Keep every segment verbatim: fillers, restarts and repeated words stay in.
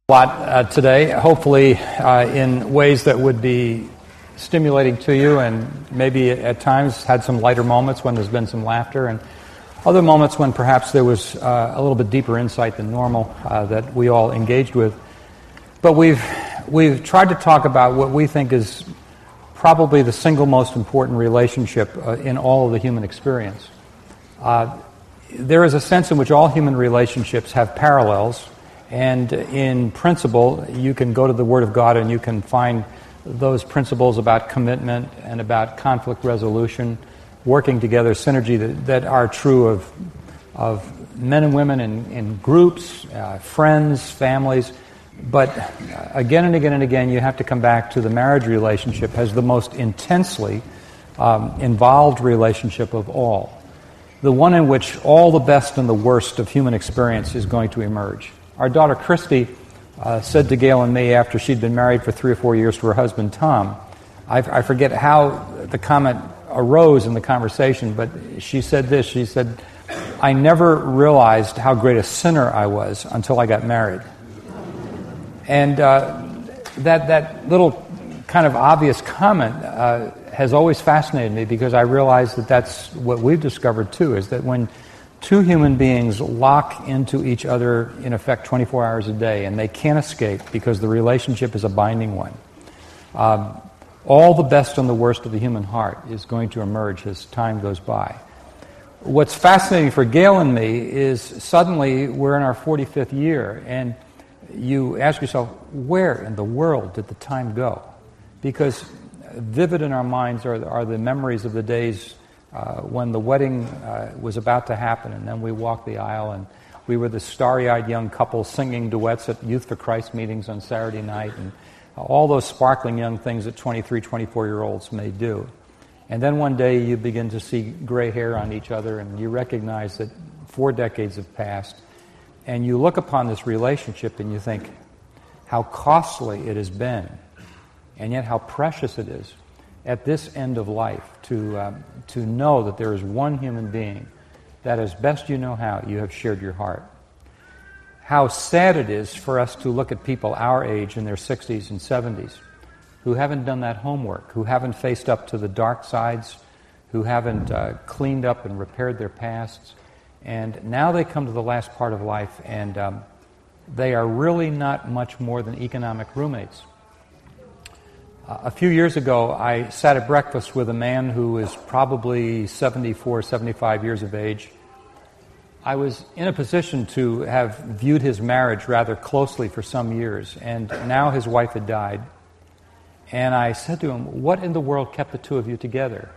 A lot uh, today, hopefully uh, in ways that would be stimulating to you, and maybe at times had some lighter moments when there's been some laughter, and other moments when perhaps there was uh, a little bit deeper insight than normal uh, that we all engaged with. But we've we've tried to talk about what we think is probably the single most important relationship uh, in all of the human experience. Uh, there is a sense in which all human relationships have parallels. And in principle, you can go to the Word of God and you can find those principles about commitment and about conflict resolution, working together, synergy that, that are true of, of men and women in, in groups, uh, friends, families. But again and again and again, you have to come back to the marriage relationship as the most intensely um, involved relationship of all. The one in which all the best and the worst of human experience is going to emerge. Our daughter Christy uh, said to Gail and me after she'd been married for three or four years to her husband Tom, I, I forget how the comment arose in the conversation, but she said this, she said, I never realized how great a sinner I was until I got married. And uh, that, that little kind of obvious comment uh, has always fascinated me, because I realize that that's what we've discovered too, is that when two human beings lock into each other, in effect, twenty-four hours a day, and they can't escape because the relationship is a binding one. Um, all the best and the worst of the human heart is going to emerge as time goes by. What's fascinating for Gail and me is suddenly we're in our forty-fifth year, and you ask yourself, where in the world did the time go? Because vivid in our minds are, are the memories of the days Uh, when the wedding uh, was about to happen, and then we walked the aisle, and we were the starry-eyed young couple singing duets at Youth for Christ meetings on Saturday night, and uh, all those sparkling young things that twenty-three, twenty-four-year-olds may do. And then one day you begin to see gray hair on each other, and you recognize that four decades have passed, and you look upon this relationship and you think how costly it has been, and yet how precious it is at this end of life to um, to know that there is one human being that, as best you know how, you have shared your heart. How sad it is for us to look at people our age in their sixties and seventies who haven't done that homework, who haven't faced up to the dark sides, who haven't uh, cleaned up and repaired their pasts, and now they come to the last part of life, and um, they are really not much more than economic roommates. Uh, a few years ago, I sat at breakfast with a man who was probably seventy-four, seventy-five years of age. I was in a position to have viewed his marriage rather closely for some years, and now his wife had died. And I said to him, what in the world kept the two of you together?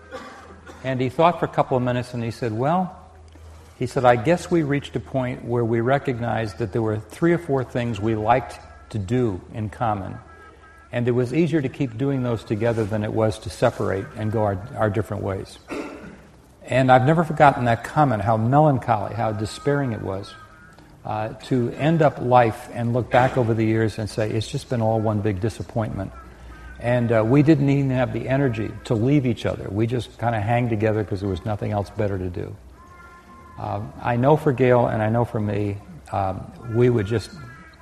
And he thought for a couple of minutes, and he said, well, he said, I guess we reached a point where we recognized that there were three or four things we liked to do in common. And it was easier to keep doing those together than it was to separate and go our, our different ways. And I've never forgotten that comment, how melancholy, how despairing it was uh, to end up life and look back over the years and say, it's just been all one big disappointment. And uh, we didn't even have the energy to leave each other. We just kind of hang together because there was nothing else better to do. Um, I know for Gail and I know for me, um, we would just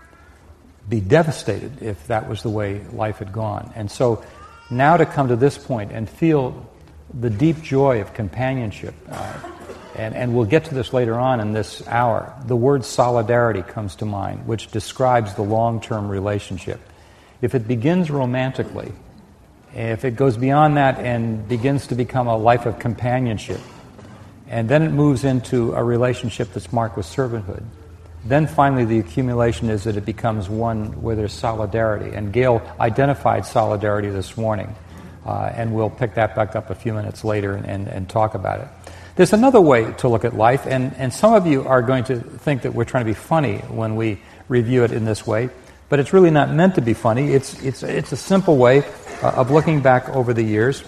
be devastated if that was the way life had gone. And so now to come to this point and feel the deep joy of companionship, uh, and, and we'll get to this later on in this hour, the word solidarity comes to mind, which describes the long-term relationship. If it begins romantically, if it goes beyond that and begins to become a life of companionship, and then it moves into a relationship that's marked with servanthood, then finally the accumulation is that it becomes one where there's solidarity. And Gail identified solidarity this morning, uh, and we'll pick that back up a few minutes later and, and, and talk about it. There's another way to look at life, and, and some of you are going to think that we're trying to be funny when we review it in this way, but it's really not meant to be funny. It's, it's, it's a simple way uh, of looking back over the years.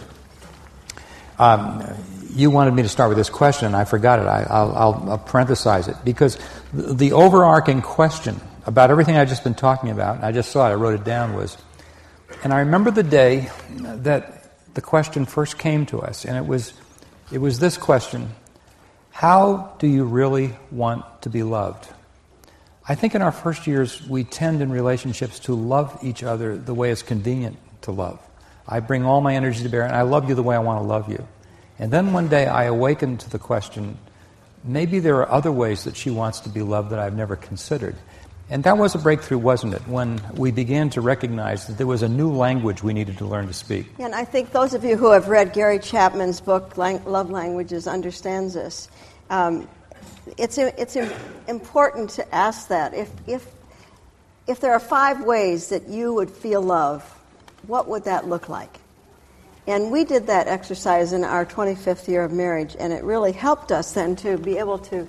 Um, You wanted me to start with this question, and I forgot it. I, I'll, I'll, I'll parenthesize it, because the, the overarching question about everything I've just been talking about, and I just saw it, I wrote it down, was, and I remember the day that the question first came to us, and it was, it was this question: how do you really want to be loved? I think in our first years, we tend in relationships to love each other the way it's convenient to love. I bring all my energy to bear, and I love you the way I want to love you. And then one day I awaken to the question, maybe there are other ways that she wants to be loved that I've never considered. And that was a breakthrough, wasn't it, when we began to recognize that there was a new language we needed to learn to speak. And I think those of you who have read Gary Chapman's book, Lang- Love Languages, understands this. Um, it's it's important to ask that. If, if, if there are five ways that you would feel love, what would that look like? And we did that exercise in our twenty-fifth year of marriage, and it really helped us then to be able to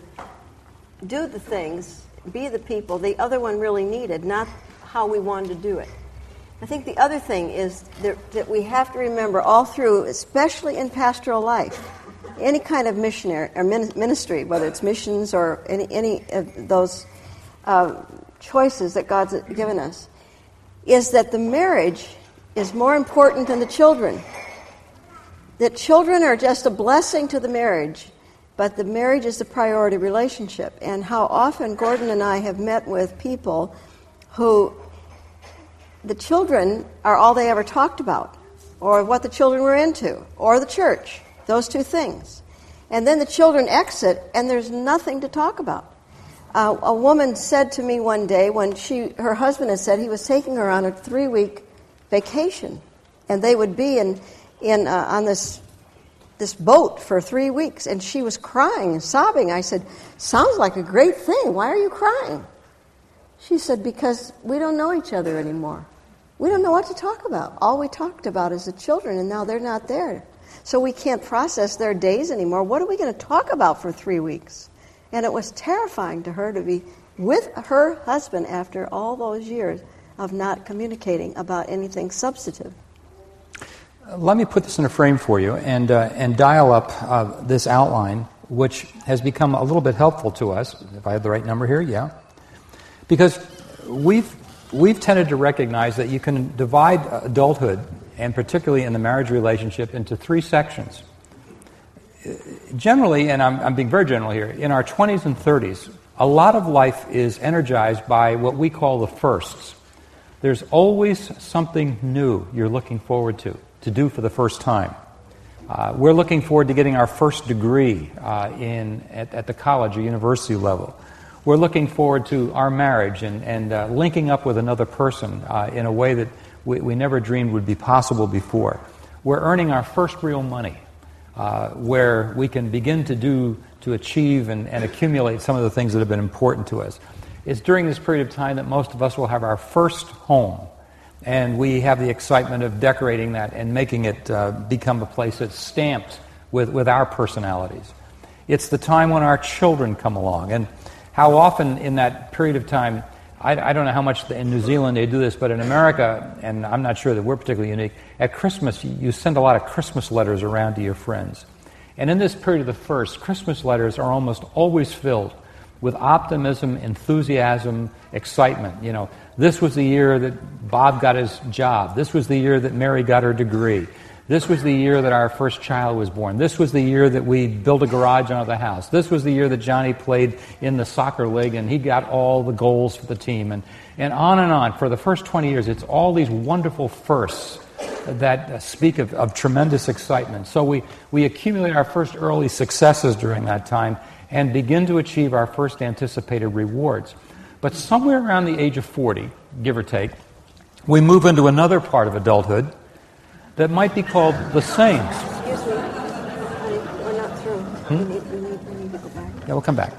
do the things, be the people the other one really needed, not how we wanted to do it. I think the other thing is that, that we have to remember all through, especially in pastoral life, any kind of missionary or ministry, whether it's missions or any, any of those uh, choices that God's given us, is that the marriage is more important than the children. That children are just a blessing to the marriage, but the marriage is the priority relationship. And how often Gordon and I have met with people who the children are all they ever talked about, or what the children were into, or the church, those two things. And then the children exit, and there's nothing to talk about. Uh, a woman said to me one day when she, her husband had said he was taking her on a three-week vacation, and they would be in, in uh, on this this boat for three weeks, and she was crying and sobbing. I said, "Sounds like a great thing. Why are you crying?" She said, "Because we don't know each other anymore. We don't know what to talk about. All we talked about is the children, and now they're not there. So we can't process their days anymore. What are we going to talk about for three weeks?" And it was terrifying to her to be with her husband after all those years of not communicating about anything substantive. Let me put this in a frame for you and uh, and dial up uh, this outline, which has become a little bit helpful to us. If I have the right number here, yeah. Because we've we've tended to recognize that you can divide adulthood, and particularly in the marriage relationship, into three sections. Generally, and I'm, I'm being very general here, in our twenties and thirties, a lot of life is energized by what we call the firsts. There's always something new you're looking forward to, to do for the first time. Uh, we're looking forward to getting our first degree uh, in at, at the college or university level. We're looking forward to our marriage and, and uh, linking up with another person uh, in a way that we, we never dreamed would be possible before. We're earning our first real money, uh, where we can begin to do, to achieve and, and accumulate some of the things that have been important to us. It's during this period of time that most of us will have our first home, and we have the excitement of decorating that and making it uh, become a place that's stamped with, with our personalities. It's the time when our children come along, and how often in that period of time, I, I don't know how much in New Zealand they do this, but in America, and I'm not sure that we're particularly unique, at Christmas you send a lot of Christmas letters around to your friends. And in this period of the first, Christmas letters are almost always filled with optimism, enthusiasm, excitement. You know, this was the year that Bob got his job. This was the year that Mary got her degree. This was the year that our first child was born. This was the year that we built a garage on the house. This was the year that Johnny played in the soccer league and he got all the goals for the team. And, and on and on. For the first twenty years, it's all these wonderful firsts that uh, speak of, of tremendous excitement. So we, we accumulate our first early successes during that time and begin to achieve our first anticipated rewards. But somewhere around the age of forty, give or take, we move into another part of adulthood that might be called the same. Excuse me, honey, we're not through. Hmm? We, need, we, need, we need to go back. Yeah, we'll come back.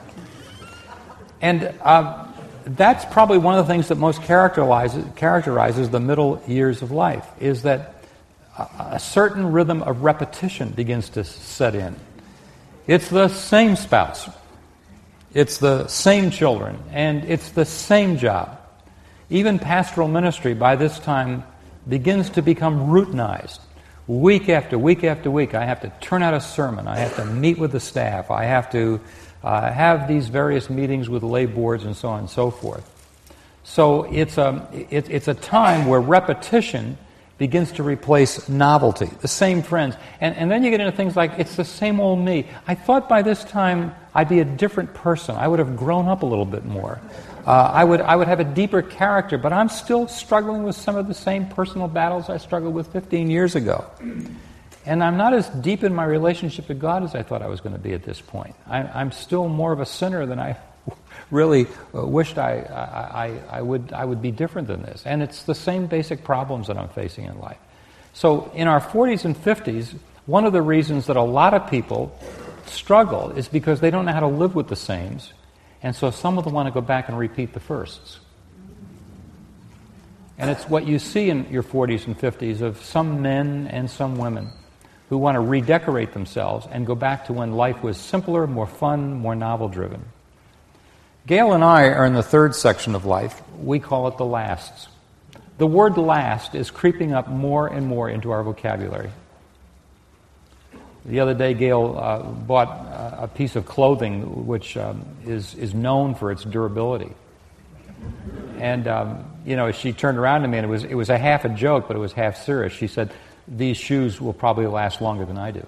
And uh, that's probably one of the things that most characterizes, characterizes the middle years of life, is that a, a certain rhythm of repetition begins to set in. It's the same spouse, it's the same children, and it's the same job. Even pastoral ministry by this time begins to become routinized. Week after week after week, I have to turn out a sermon. I have to meet with the staff. I have to uh, have these various meetings with lay boards and so on and so forth. So it's a, it, it's a time where repetition begins to replace novelty, the same friends. And, and then you get into things like, it's the same old me. I thought by this time I'd be a different person. I would have grown up a little bit more. Uh, I would I would have a deeper character, but I'm still struggling with some of the same personal battles I struggled with fifteen years ago. And I'm not as deep in my relationship to God as I thought I was going to be at this point. I, I'm still more of a sinner than I really uh, wished I, I, I, I would I would be different than this. And it's the same basic problems that I'm facing in life. So in our forties and fifties, one of the reasons that a lot of people struggle is because they don't know how to live with the sames, and so some of them want to go back and repeat the firsts. And it's what you see in your forties and fifties of some men and some women who want to redecorate themselves and go back to when life was simpler, more fun, more novel-driven. Gail and I are in the third section of life. We call it the lasts. The word last is creeping up more and more into our vocabulary. The other day, Gail uh, bought uh, a piece of clothing which um, is, is known for its durability. And, um, you know, she turned around to me, and it was, it was a half a joke, but it was half serious. She said, "These shoes will probably last longer than I do."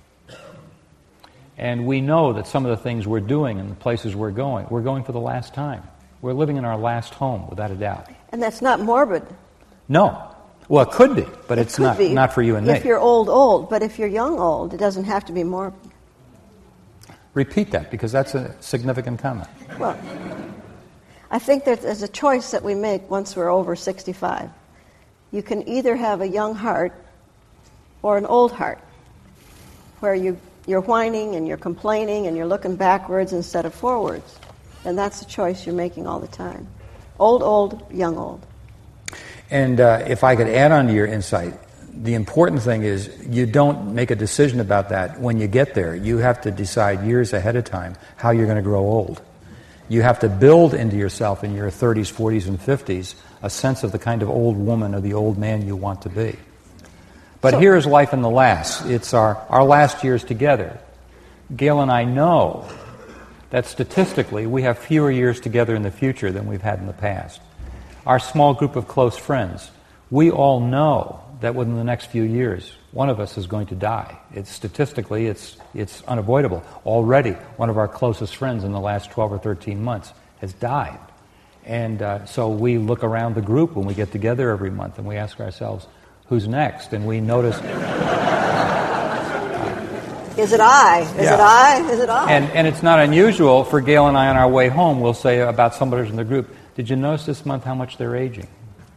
And we know that some of the things we're doing and the places we're going, we're going for the last time. We're living in our last home, without a doubt. And that's not morbid. No. Well, it could be, but it it's not, be not for you and if me. If you're old, old. But if you're young, old, it doesn't have to be morbid. Repeat that, because that's a significant comment. Well, I think that there's a choice that we make once we're over sixty-five. You can either have a young heart or an old heart, where you, you're whining and you're complaining and you're looking backwards instead of forwards. And that's the choice you're making all the time. Old, old, young, old. And uh, if I could add on to your insight, the important thing is you don't make a decision about that when you get there. You have to decide years ahead of time how you're going to grow old. You have to build into yourself in your thirties, forties, and fifties a sense of the kind of old woman or the old man you want to be. But so, here is life in the last. It's our, our last years together. Gail and I know that statistically we have fewer years together in the future than we've had in the past. Our small group of close friends, we all know that within the next few years, one of us is going to die. It's statistically, it's it's unavoidable. Already, one of our closest friends in the last twelve or thirteen months has died. And uh, so we look around the group when we get together every month and we ask ourselves, who's next? And we notice... Is it I? Is yeah. it I? Is it I? And, and it's not unusual for Gail and I on our way home, we'll say about somebody in the group, did you notice this month how much they're aging?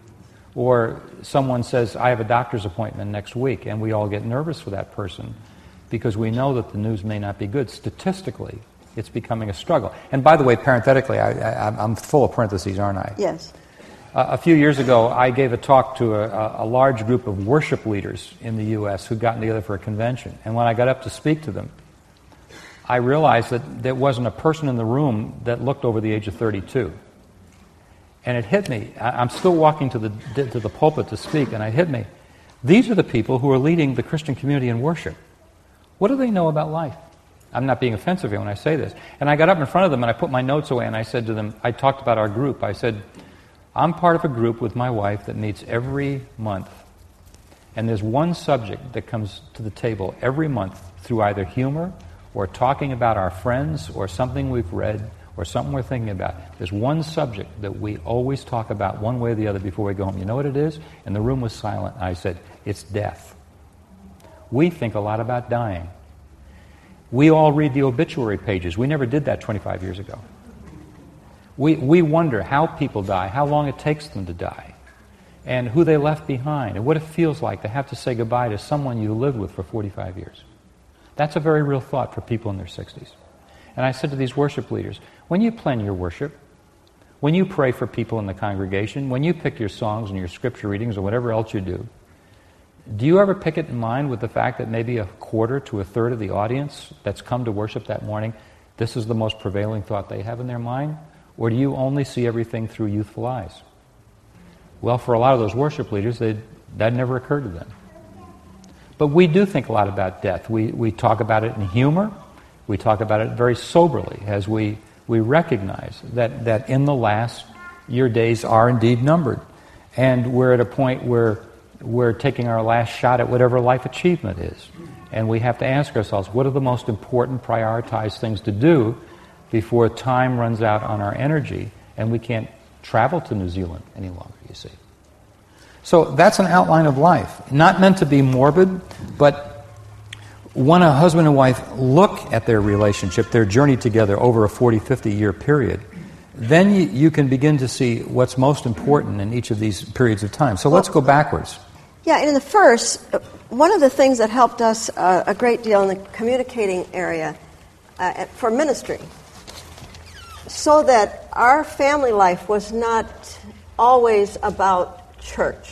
Or someone says, I have a doctor's appointment next week, and we all get nervous for that person because we know that the news may not be good. Statistically, it's becoming a struggle. And by the way, parenthetically, I, I, I'm full of parentheses, aren't I? Yes. Uh, a few years ago, I gave a talk to a, a large group of worship leaders in the U S who'd gotten together for a convention. And when I got up to speak to them, I realized that there wasn't a person in the room that looked over the age of thirty-two. And it hit me. I'm still walking to the to the pulpit to speak, and it hit me. These are the people who are leading the Christian community in worship. What do they know about life? I'm not being offensive here when I say this. And I got up in front of them, and I put my notes away, and I said to them, I talked about our group. I said, I'm part of a group with my wife that meets every month. And there's one subject that comes to the table every month through either humor or talking about our friends or something we've read or something we're thinking about. There's one subject that we always talk about one way or the other before we go home. You know what it is? And the room was silent. I said, it's death. We think a lot about dying. We all read the obituary pages. We never did that twenty-five years ago. We, we wonder how people die, how long it takes them to die, and who they left behind, and what it feels like to have to say goodbye to someone you lived with for forty-five years. That's a very real thought for people in their sixties. And I said to these worship leaders, when you plan your worship, when you pray for people in the congregation, when you pick your songs and your scripture readings or whatever else you do, do you ever pick it in mind with the fact that maybe a quarter to a third of the audience that's come to worship that morning, this is the most prevailing thought they have in their mind? Or do you only see everything through youthful eyes? Well, for a lot of those worship leaders, that never occurred to them. But we do think a lot about death. We, we talk about it in humor. We talk about it very soberly as we, we recognize that, that in the last, your days are indeed numbered. And we're at a point where we're taking our last shot at whatever life achievement is. And we have to ask ourselves, what are the most important prioritized things to do before time runs out on our energy and we can't travel to New Zealand any longer, you see. So that's an outline of life. Not meant to be morbid, but when a husband and wife look at their relationship, their journey together over a forty, fifty year period, then you, you can begin to see what's most important in each of these periods of time. So let's go backwards. Yeah, in the first, one of the things that helped us uh, a great deal in the communicating area uh, for ministry, so that our family life was not always about church.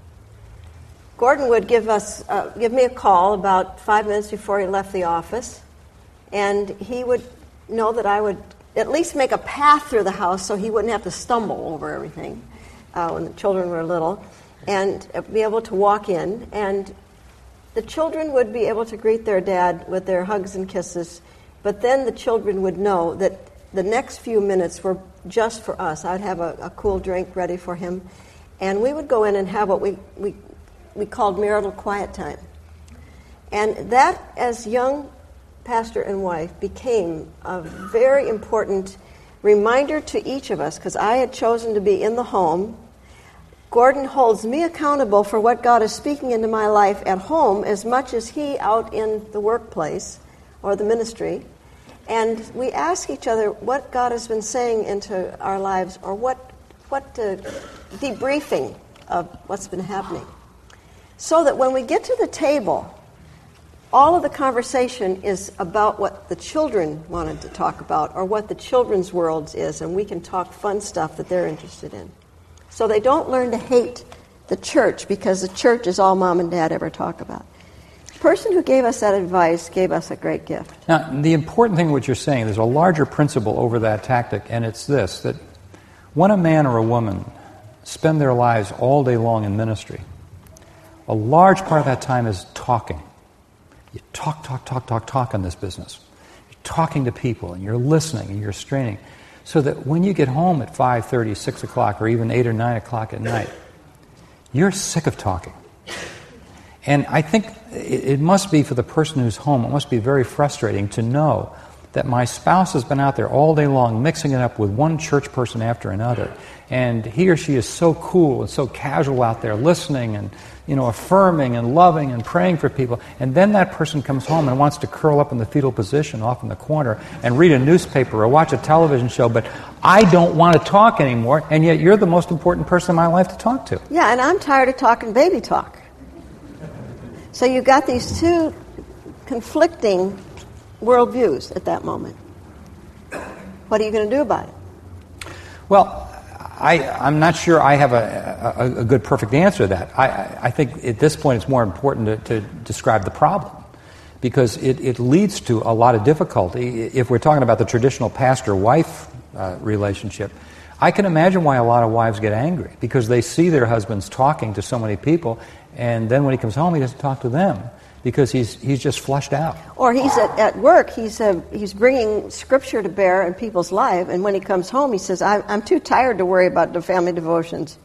Gordon would give us, uh, give me a call about five minutes before he left the office, and he would know that I would at least make a path through the house so he wouldn't have to stumble over everything uh, when the children were little, and be able to walk in, and the children would be able to greet their dad with their hugs and kisses, but then the children would know that the next few minutes were just for us. I'd have a, a cool drink ready for him, and we would go in and have what we, we, we called marital quiet time. And that, as young pastor and wife, became a very important reminder to each of us, because I had chosen to be in the home. Gordon holds me accountable for what God is speaking into my life at home as much as he out in the workplace or the ministry. And we ask each other what God has been saying into our lives, or what, what uh, debriefing of what's been happening. So that when we get to the table, all of the conversation is about what the children wanted to talk about, or what the children's world is, and we can talk fun stuff that they're interested in. So they don't learn to hate the church because the church is all mom and dad ever talk about. The person who gave us that advice gave us a great gift. Now, the important thing what you're saying, there's a larger principle over that tactic, and it's this, that when a man or a woman spend their lives all day long in ministry, a large part of that time is talking. You talk, talk, talk, talk, talk in this business. You're talking to people, and you're listening, and you're straining. So that when you get home at five thirty, six o'clock, or even eight or nine o'clock at night, you're sick of talking. And I think it must be, for the person who's home, it must be very frustrating to know that my spouse has been out there all day long mixing it up with one church person after another. And he or she is so cool and so casual out there listening and, you know, affirming and loving and praying for people. And then that person comes home and wants to curl up in the fetal position off in the corner and read a newspaper or watch a television show. But I don't want to talk anymore, and yet you're the most important person in my life to talk to. Yeah, and I'm tired of talking baby talk. So you've got these two conflicting worldviews at that moment. What are you going to do about it? Well, I, I'm not sure I have a, a, a good perfect answer to that. I, I think at this point it's more important to, to describe the problem, because it, it leads to a lot of difficulty. If we're talking about the traditional pastor-wife uh, relationship, I can imagine why a lot of wives get angry, because they see their husbands talking to so many people, and then when he comes home he doesn't talk to them, because he's he's just flushed out. Or he's at, at work, he's uh, he's bringing Scripture to bear in people's life, and when he comes home he says, I, I'm too tired to worry about the family devotions.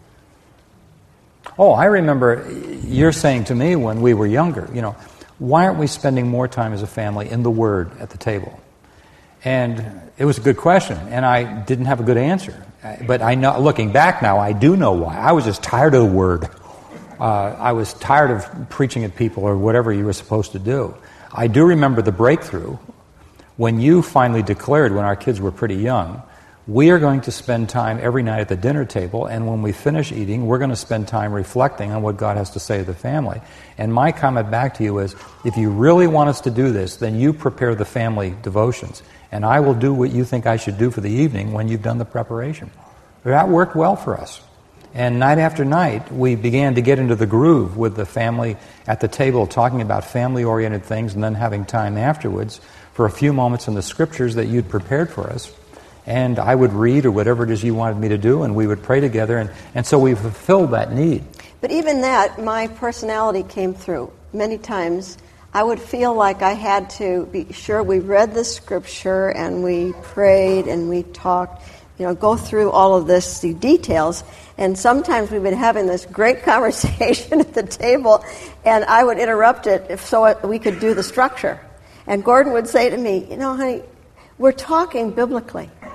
Oh, I remember you're saying to me when we were younger, you know, why aren't we spending more time as a family in the Word at the table? And it was a good question, and I didn't have a good answer. But I know, looking back now, I do know why. I was just tired of the Word. Uh, I was tired of preaching at people or whatever you were supposed to do. I do remember the breakthrough when you finally declared, when our kids were pretty young, we are going to spend time every night at the dinner table, and when we finish eating, we're going to spend time reflecting on what God has to say to the family. And my comment back to you is, if you really want us to do this, then you prepare the family devotions, and I will do what you think I should do for the evening when you've done the preparation. That worked well for us. And night after night, we began to get into the groove with the family at the table, talking about family-oriented things, and then having time afterwards for a few moments in the Scriptures that you'd prepared for us. And I would read, or whatever it is you wanted me to do, and we would pray together. And, and so we fulfilled that need. But even that, my personality came through. Many times I would feel like I had to be sure we read the Scripture, and we prayed, and we talked, you know, go through all of this, the details. And sometimes we've been having this great conversation at the table, and I would interrupt it if so we could do the structure. And Gordon would say to me, you know, honey, we're talking biblically.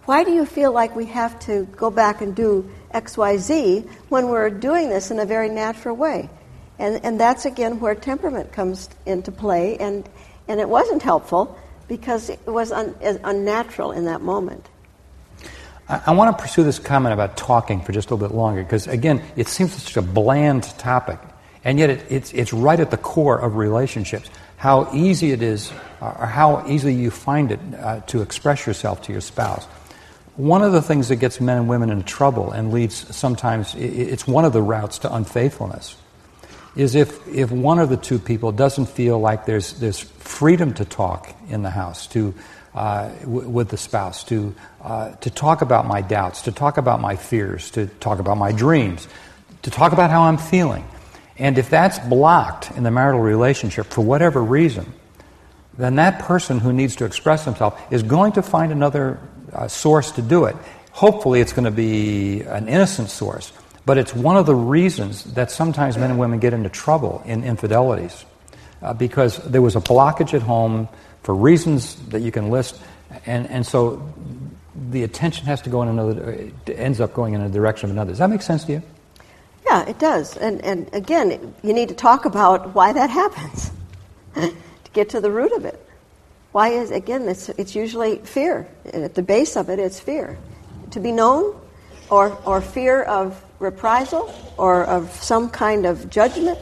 Why do you feel like we have to go back and do X, Y, Z when we're doing this in a very natural way? And and that's, again, where temperament comes into play. And, and it wasn't helpful because it was un, unnatural in that moment. I, I want to pursue this comment about talking for just a little bit longer because, again, it seems such a bland topic. And yet it, it's, it's right at the core of relationships. How easy it is, or how easily you find it uh, to express yourself to your spouse. One of the things that gets men and women into trouble and leads sometimes, it's one of the routes to unfaithfulness, is if, if one of the two people doesn't feel like there's, there's freedom to talk in the house, to uh, w- with the spouse, to, uh, to talk about my doubts, to talk about my fears, to talk about my dreams, to talk about how I'm feeling. And if that's blocked in the marital relationship for whatever reason, then that person who needs to express himself is going to find another uh, source to do it. Hopefully it's going to be an innocent source, but it's one of the reasons that sometimes men and women get into trouble in infidelities, uh, because there was a blockage at home for reasons that you can list, and, and so the attention has to go in another, it ends up going in a direction of another. Does that make sense to you? Yeah, it does. And, and again, you need to talk about why that happens to get to the root of it. Why is, again, it's, it's usually fear. At the base of it, it's fear. To be known, or, or fear of reprisal, or of some kind of judgment.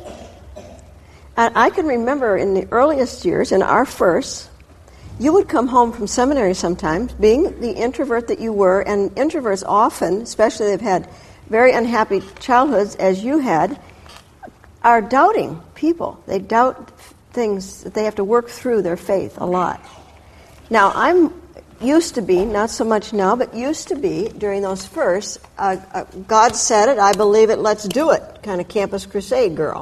And I can remember in the earliest years, in our first, you would come home from seminary sometimes, being the introvert that you were, and introverts often, especially they've had very unhappy childhoods as you had, are doubting people. They doubt things that they have to work through their faith a lot. Now, I'm used to be, not so much now, but used to be, during those first, uh, uh, God said it, I believe it, let's do it, kind of Campus Crusade girl.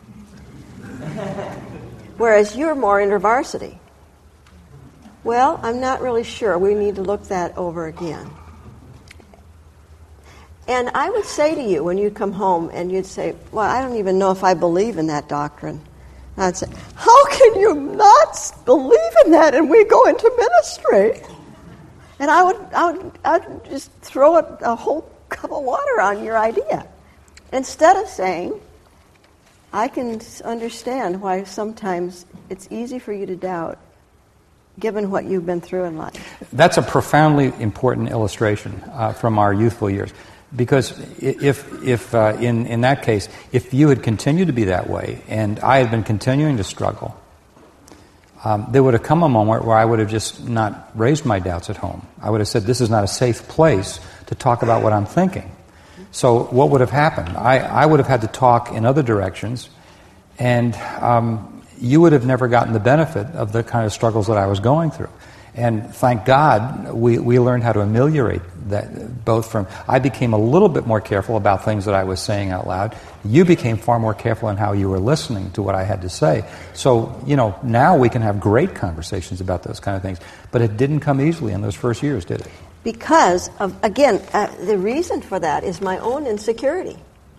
Whereas you're more InterVarsity. Well, I'm not really sure. We need to look that over again. And I would say to you when you'd come home and you'd say, well, I don't even know if I believe in that doctrine. And I'd say, how can you not believe in that and we go into ministry? And I would, I would, I would just throw a, a whole cup of water on your idea. Instead of saying, I can understand why sometimes it's easy for you to doubt, given what you've been through in life. That's a profoundly important illustration uh, from our youthful years. Because if, if uh, in, in that case, if you had continued to be that way, and I had been continuing to struggle, um, there would have come a moment where I would have just not raised my doubts at home. I would have said, this is not a safe place to talk about what I'm thinking. So what would have happened? I, I would have had to talk in other directions, and um, you would have never gotten the benefit of the kind of struggles that I was going through. And thank God we, we learned how to ameliorate that, both from, I became a little bit more careful about things that I was saying out loud. You became far more careful in how you were listening to what I had to say. So, you know, now we can have great conversations about those kind of things. But it didn't come easily in those first years, did it? Because, of, again, uh, the reason for that is my own insecurity.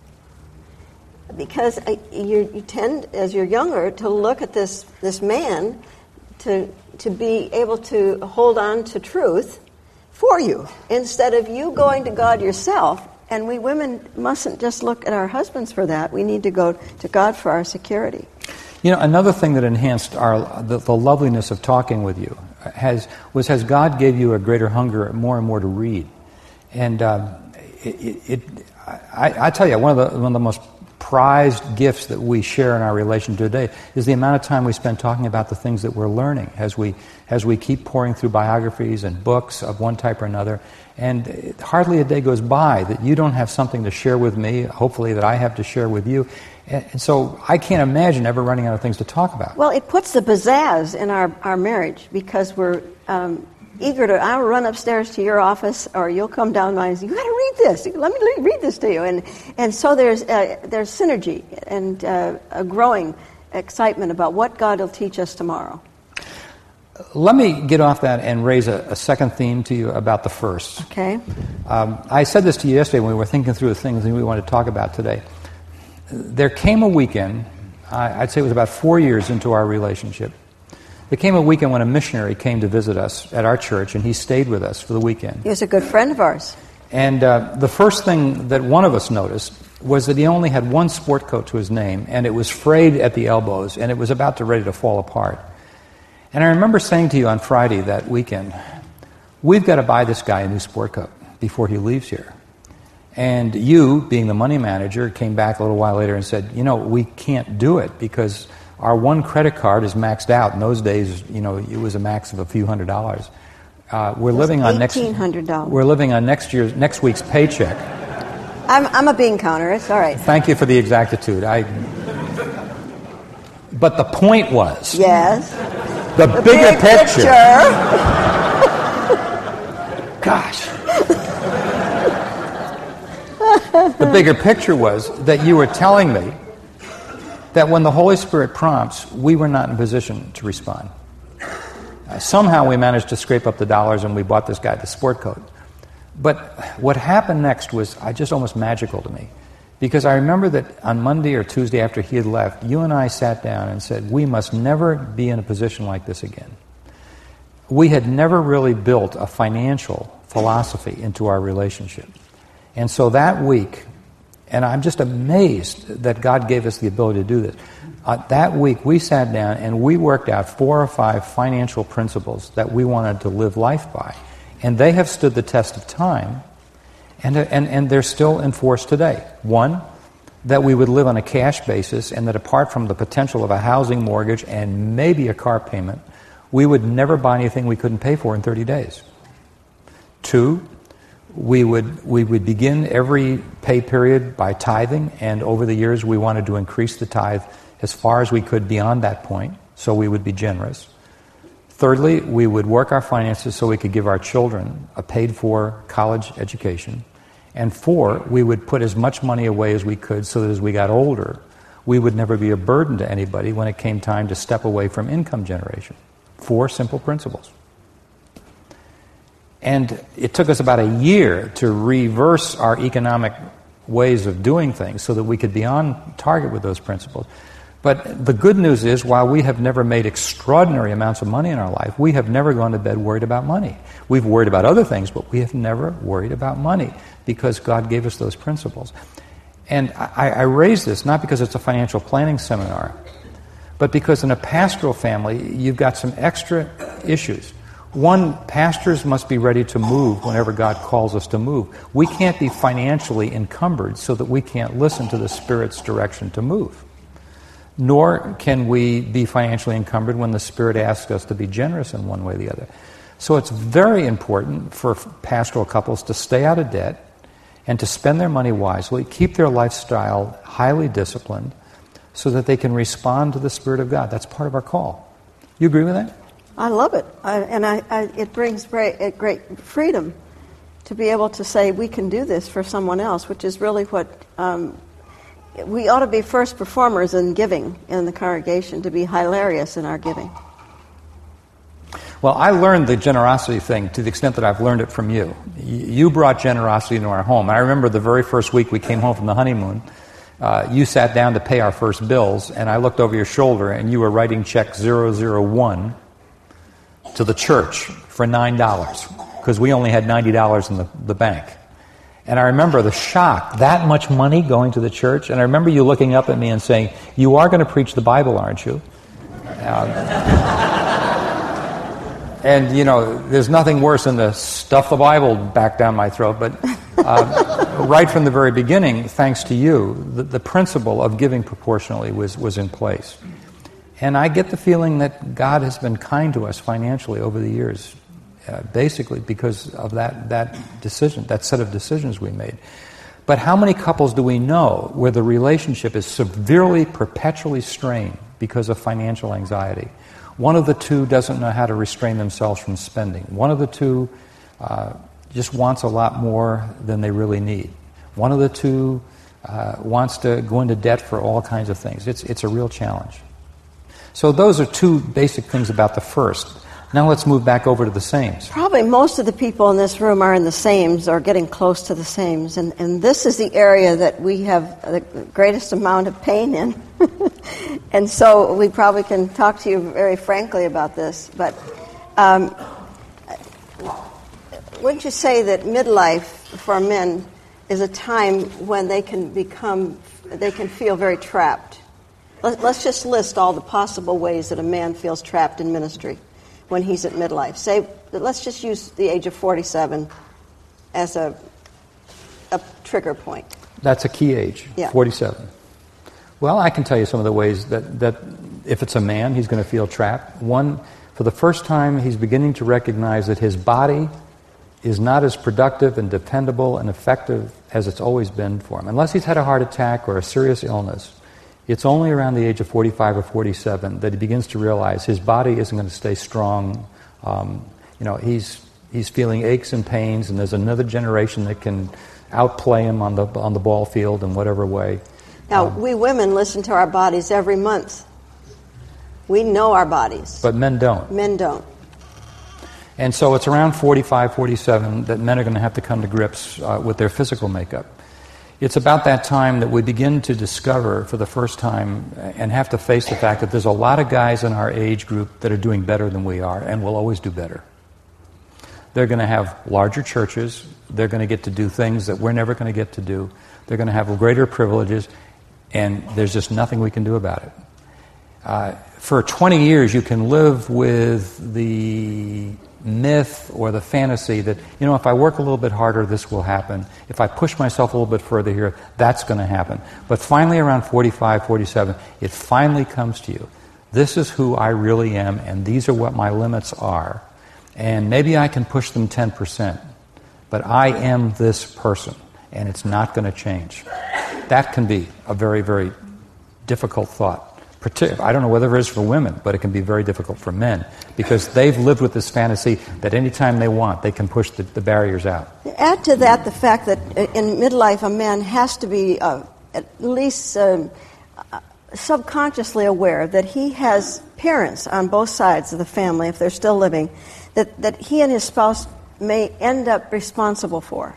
Because uh, you, you tend, as you're younger, to look at this, this man to to be able to hold on to truth for you, instead of you going to God yourself. And we women mustn't just look at our husbands for that. We need to go to God for our security. You know, another thing that enhanced our the, the loveliness of talking with you has was as God gave you a greater hunger more and more to read. And um, it, it, I, I tell you, one of the one of the most prized gifts that we share in our relation today is the amount of time we spend talking about the things that we're learning as we as we keep pouring through biographies and books of one type or another. And hardly a day goes by that you don't have something to share with me, hopefully that I have to share with you. And so I can't imagine ever running out of things to talk about. Well, it puts the pizzazz in our, our marriage because we're um, eager to, I'll run upstairs to your office or you'll come down mine and say, you got to read this. Let me read this to you. And and so there's uh, there's synergy and uh, a growing excitement about what God will teach us tomorrow. Let me get off that and raise a, a second theme to you about the first. Okay. Um, I said this to you yesterday when we were thinking through the things that we wanted to talk about today. There came a weekend, I, I'd say it was about four years into our relationship, There came a weekend when a missionary came to visit us at our church, and he stayed with us for the weekend. He was a good friend of ours. And uh, the first thing that one of us noticed was that he only had one sport coat to his name, and it was frayed at the elbows, and it was about to ready to fall apart. And I remember saying to you on Friday that weekend, we've got to buy this guy a new sport coat before he leaves here. And you, being the money manager, came back a little while later and said, you know, we can't do it because our one credit card is maxed out. In those days, you know, it was a max of a few hundred dollars. Uh, we're living on next. eighteen hundred dollars. We're living on next year's next week's paycheck. I'm I'm a bean counter. It's all right. Thank you for the exactitude. I. But the point was. Yes. The, the bigger big picture. picture. Gosh. The bigger picture was that you were telling me that when the Holy Spirit prompts, we were not in position to respond. Uh, somehow we managed to scrape up the dollars and we bought this guy the sport coat. But what happened next was uh, just almost magical to me. Because I remember that on Monday or Tuesday after he had left, you and I sat down and said, we must never be in a position like this again. We had never really built a financial philosophy into our relationship. And so that week, and I'm just amazed that God gave us the ability to do this. Uh, that week, we sat down and we worked out four or five financial principles that we wanted to live life by. And they have stood the test of time, and, and, and they're still in force today. One, that we would live on a cash basis, and that apart from the potential of a housing mortgage and maybe a car payment, we would never buy anything we couldn't pay for in thirty days. Two, We would we would begin every pay period by tithing, and over the years we wanted to increase the tithe as far as we could beyond that point, so we would be generous. Thirdly, we would work our finances so we could give our children a paid-for college education. And four, we would put as much money away as we could so that as we got older, we would never be a burden to anybody when it came time to step away from income generation. Four simple principles. And it took us about a year to reverse our economic ways of doing things so that we could be on target with those principles. But the good news is, while we have never made extraordinary amounts of money in our life, we have never gone to bed worried about money. We've worried about other things, but we have never worried about money because God gave us those principles. And I, I raise this not because it's a financial planning seminar, but because in a pastoral family, you've got some extra issues. One, pastors must be ready to move whenever God calls us to move. We can't be financially encumbered so that we can't listen to the Spirit's direction to move. Nor can we be financially encumbered when the Spirit asks us to be generous in one way or the other. So it's very important for pastoral couples to stay out of debt and to spend their money wisely, keep their lifestyle highly disciplined so that they can respond to the Spirit of God. That's part of our call. You agree with that? I love it, I, and I, I, it brings great, great freedom to be able to say we can do this for someone else, which is really what um, we ought to be first performers in giving in the congregation, to be hilarious in our giving. Well, I learned the generosity thing to the extent that I've learned it from you. You brought generosity into our home. I remember the very first week we came home from the honeymoon, uh, you sat down to pay our first bills, and I looked over your shoulder, and you were writing check zero zero one to the church for nine dollars, because we only had ninety dollars in the, the bank. And I remember the shock, that much money going to the church. And I remember you looking up at me and saying, you are going to preach the Bible, aren't you? Uh, and, you know, there's nothing worse than to stuff the Bible back down my throat. But uh, right from the very beginning, thanks to you, the, the principle of giving proportionally was, was in place. And I get the feeling that God has been kind to us financially over the years, uh, basically because of that, that decision, that set of decisions we made. But how many couples do we know where the relationship is severely, perpetually strained because of financial anxiety? One of the two doesn't know how to restrain themselves from spending. One of the two uh, just wants a lot more than they really need. One of the two uh, wants to go into debt for all kinds of things. It's, it's a real challenge. So those are two basic things about the first. Now let's move back over to the sames. Probably most of the people in this room are in the sames or getting close to the sames. And, and this is the area that we have the greatest amount of pain in. And so we probably can talk to you very frankly about this. But um, wouldn't you say that midlife for men is a time when they can become, they can feel very trapped? Let's just list all the possible ways that a man feels trapped in ministry when he's at midlife. Say, let's just use the age of forty-seven as a a trigger point. That's a key age, yeah. forty-seven. Well, I can tell you some of the ways that, that if it's a man, he's going to feel trapped. One, for the first time, he's beginning to recognize that his body is not as productive and dependable and effective as it's always been for him. Unless he's had a heart attack or a serious illness, it's only around the age of forty-five or forty-seven that he begins to realize his body isn't going to stay strong. Um, you know, he's he's feeling aches and pains, and there's another generation that can outplay him on the on the ball field in whatever way. Now, um, we women listen to our bodies every month. We know our bodies. But men don't. Men don't. And so it's around forty-five, forty-seven that men are going to have to come to grips uh, with their physical makeup. It's about that time that we begin to discover for the first time and have to face the fact that there's a lot of guys in our age group that are doing better than we are and will always do better. They're going to have larger churches. They're going to get to do things that we're never going to get to do. They're going to have greater privileges, and there's just nothing we can do about it. Uh, for twenty years, you can live with the myth or the fantasy that, you know, if I work a little bit harder, this will happen. If I push myself a little bit further here, that's going to happen. But finally, around forty-five, forty-seven, it finally comes to you. This is who I really am, and these are what my limits are. And maybe I can push them ten percent, but I am this person, and it's not going to change. That can be a very, very difficult thought. I don't know whether it is for women, but it can be very difficult for men because they've lived with this fantasy that anytime they want, they can push the, the barriers out. Add to that the fact that in midlife, a man has to be uh, at least um, subconsciously aware that he has parents on both sides of the family, if they're still living, that, that he and his spouse may end up responsible for.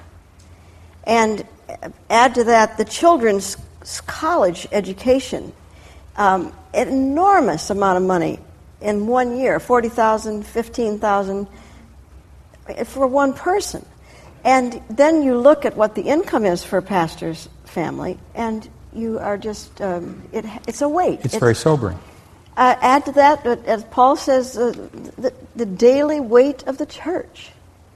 And add to that the children's college education. Um, an enormous amount of money in one year, forty thousand dollars, fifteen thousand dollars for one person. And then you look at what the income is for a pastor's family, and you are just, um, it, it's a weight. It's, it's very sobering. Uh, add to that, as Paul says, uh, the, the daily weight of the church.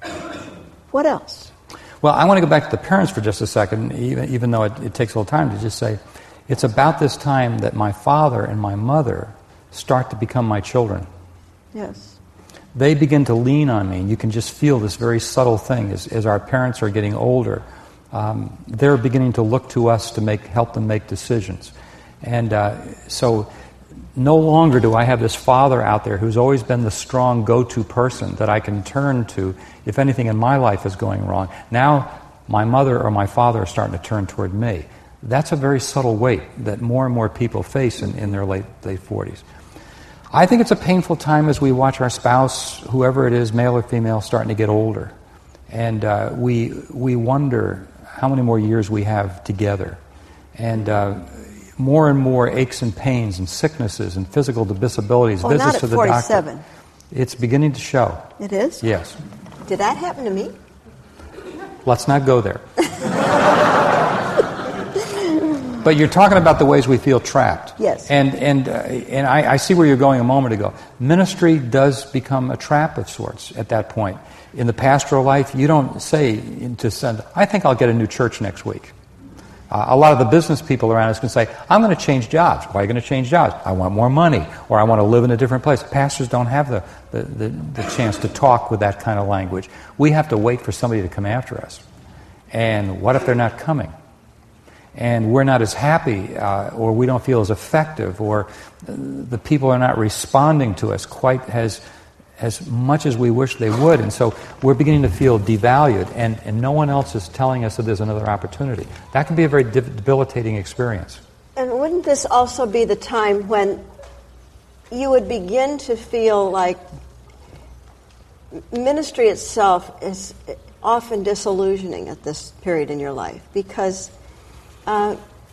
What else? Well, I want to go back to the parents for just a second, even, even though it, it takes a little time to just say, it's about this time that my father and my mother start to become my children. Yes. They begin to lean on me, and you can just feel this very subtle thing as, as our parents are getting older. Um, they're beginning to look to us to make help them make decisions. And uh, so no longer do I have this father out there who's always been the strong go-to person that I can turn to if anything in my life is going wrong. Now my mother or my father are starting to turn toward me. That's a very subtle weight that more and more people face in, in their late late forties. I think it's a painful time as we watch our spouse, whoever it is, male or female, starting to get older. And uh, we we wonder how many more years we have together. And uh, more and more aches and pains and sicknesses and physical disabilities, well, visits not to at the forty-seven. doctor. It's beginning to show. It is? Yes. Did that happen to me? Let's not go there. But you're talking about the ways we feel trapped. Yes. And and uh, and I, I see where you're going a moment ago. Ministry does become a trap of sorts at that point. In the pastoral life, you don't say to send, I think I'll get a new church next week. Uh, a lot of the business people around us can say, I'm going to change jobs. Why are you going to change jobs? I want more money, or I want to live in a different place. Pastors don't have the, the, the, the chance to talk with that kind of language. We have to wait for somebody to come after us. And what if they're not coming? And we're not as happy, uh, or we don't feel as effective, or the people are not responding to us quite as as much as we wish they would. And so we're beginning to feel devalued, and, and no one else is telling us that there's another opportunity. That can be a very debilitating experience. And wouldn't this also be the time when you would begin to feel like ministry itself is often disillusioning at this period in your life because uh,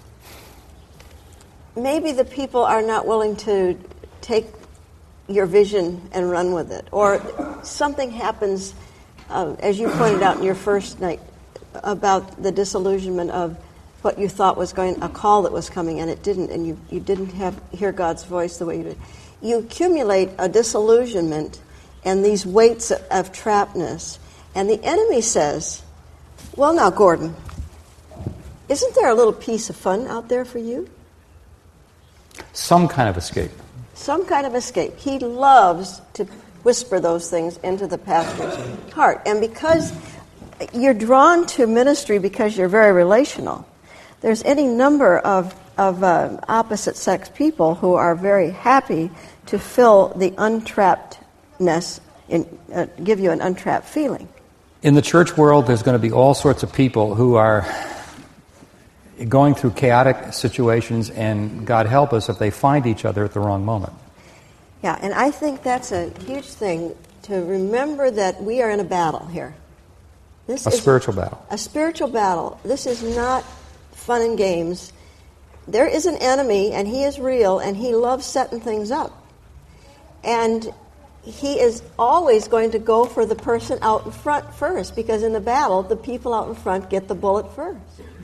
maybe the people are not willing to take your vision and run with it, or something happens, uh, as you pointed out in your first night, about the disillusionment of what you thought was going, a call that was coming, and it didn't, and you, you didn't have hear God's voice the way you did. You accumulate a disillusionment and these weights of, of trappedness, and the enemy says, well, now, Gordon, isn't there a little piece of fun out there for you? Some kind of escape. Some kind of escape. He loves to whisper those things into the pastor's heart. And because you're drawn to ministry because you're very relational, there's any number of, of uh, opposite-sex people who are very happy to fill the untrappedness, in, uh, give you an untrapped feeling. In the church world, there's going to be all sorts of people who are going through chaotic situations, and God help us if they find each other at the wrong moment. Yeah, and I think that's a huge thing, to remember that we are in a battle here. This a is spiritual battle. A spiritual battle. This is not fun and games. There is an enemy, and he is real, and he loves setting things up. And he is always going to go for the person out in front first, because in the battle, the people out in front get the bullet first.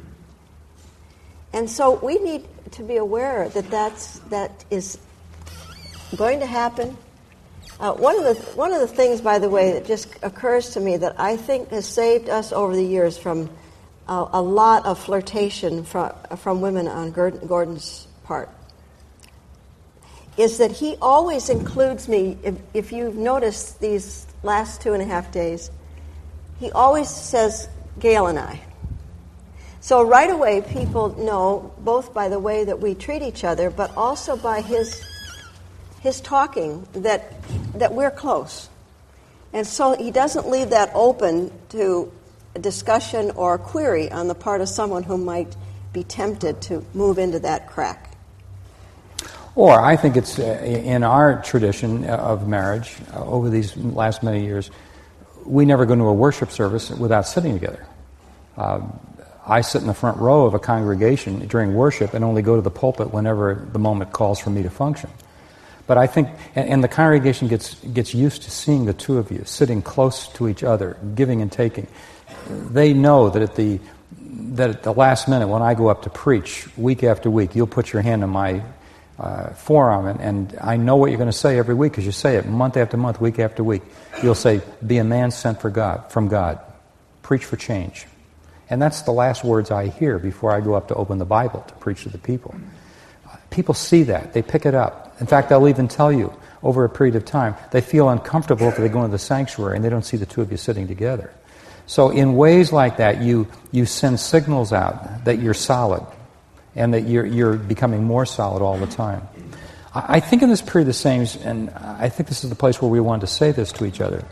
And so we need to be aware that that's, that is going to happen. Uh, one of the one of the things, by the way, that just occurs to me that I think has saved us over the years from uh, a lot of flirtation from from women on Gordon's part is that he always includes me. If, if you've noticed these last two and a half days, he always says Gail and I. So right away, people know, both by the way that we treat each other, but also by his his talking, that that we're close. And so he doesn't leave that open to a discussion or a query on the part of someone who might be tempted to move into that crack. Or I think it's uh, in our tradition of marriage, uh, over these last many years, we never go to a worship service without sitting together. Um, I sit in the front row of a congregation during worship and only go to the pulpit whenever the moment calls for me to function. But I think, and, and the congregation gets gets used to seeing the two of you sitting close to each other, giving and taking. They know that at the that at the last minute, when I go up to preach week after week, you'll put your hand on my uh, forearm, and, and I know what you're going to say every week, because you say it month after month, week after week. You'll say, "Be a man sent for God, from God, preach for change." And that's the last words I hear before I go up to open the Bible to preach to the people. People see that. They pick it up. In fact, they'll even tell you, over a period of time, they feel uncomfortable if they go into the sanctuary and they don't see the two of you sitting together. So in ways like that, you you send signals out that you're solid and that you're, you're becoming more solid all the time. I, I think in this period of the same, and I think this is the place where we want to say this to each other,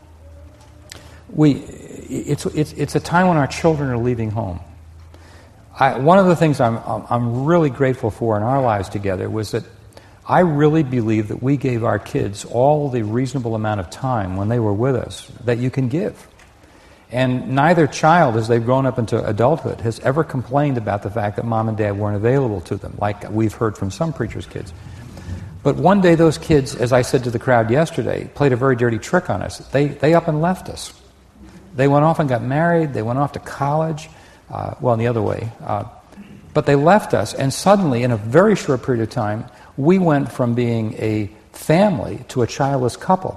we it's it's it's a time when our children are leaving home. I, one of the things I'm I'm really grateful for in our lives together was that I really believe that we gave our kids all the reasonable amount of time when they were with us that you can give. And neither child, as they've grown up into adulthood, has ever complained about the fact that mom and dad weren't available to them, like we've heard from some preachers' kids. But one day those kids, as I said to the crowd yesterday, played a very dirty trick on us. They they up and left us. They went off and got married. They went off to college. Uh, well, the other way. Uh, but they left us, and suddenly, in a very short period of time, we went from being a family to a childless couple.